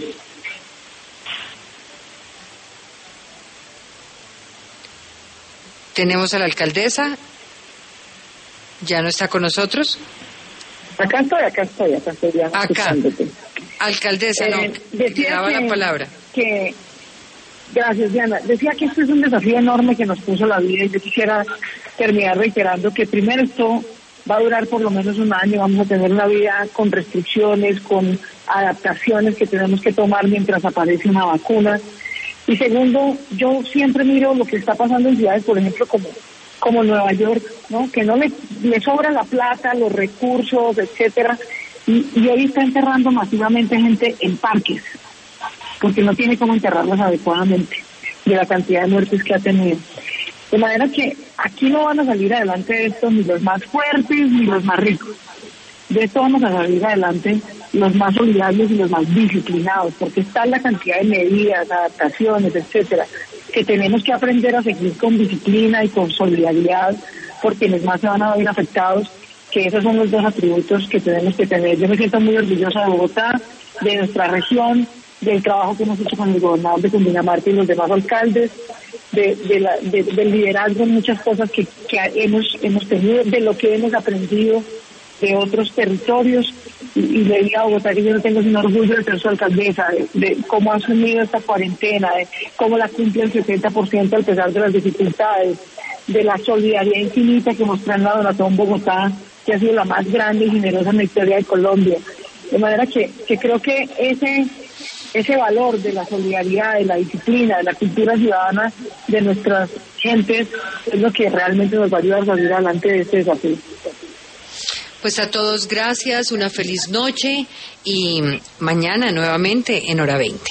Tenemos a la alcaldesa. ¿Ya no está con nosotros? Acá estoy. Ya acá. Alcaldesa, le daba la palabra. Gracias, Diana. Decía que este es un desafío enorme que nos puso la vida, y yo quisiera terminar reiterando que primero esto va a durar por lo menos un año, vamos a tener una vida con restricciones, con adaptaciones que tenemos que tomar mientras aparece una vacuna. Y segundo, yo siempre miro lo que está pasando en ciudades, por ejemplo, como Nueva York, ¿no? Que no le sobra la plata, los recursos, etcétera, y hoy está enterrando masivamente gente en parques, porque no tiene cómo enterrarlos adecuadamente, de la cantidad de muertes que ha tenido. De manera que aquí no van a salir adelante de esto ni los más fuertes ni los más ricos. De esto vamos a salir adelante los más solidarios y los más disciplinados, porque está la cantidad de medidas, adaptaciones, etcétera, que tenemos que aprender a seguir con disciplina y con solidaridad, porque quienes más se van a ver afectados, que esos son los dos atributos que tenemos que tener. Yo me siento muy orgullosa de Bogotá, de nuestra región, del trabajo que hemos hecho con el gobernador de Cundinamarca y los demás alcaldes, del liderazgo en muchas cosas que hemos tenido, de lo que hemos aprendido de otros territorios, y le digo a Bogotá que yo no tengo sino orgullo de ser su alcaldesa, de cómo ha asumido esta cuarentena, de cómo la cumple el 70% a pesar de las dificultades, de la solidaridad infinita que mostró en la Donatón Bogotá, que ha sido la más grande y generosa en la historia de Colombia. De manera que creo que ese valor de la solidaridad, de la disciplina, de la cultura ciudadana de nuestras gentes es lo que realmente nos va a ayudar a salir adelante de este desafío. Pues a todos gracias, una feliz noche y mañana nuevamente en hora 20.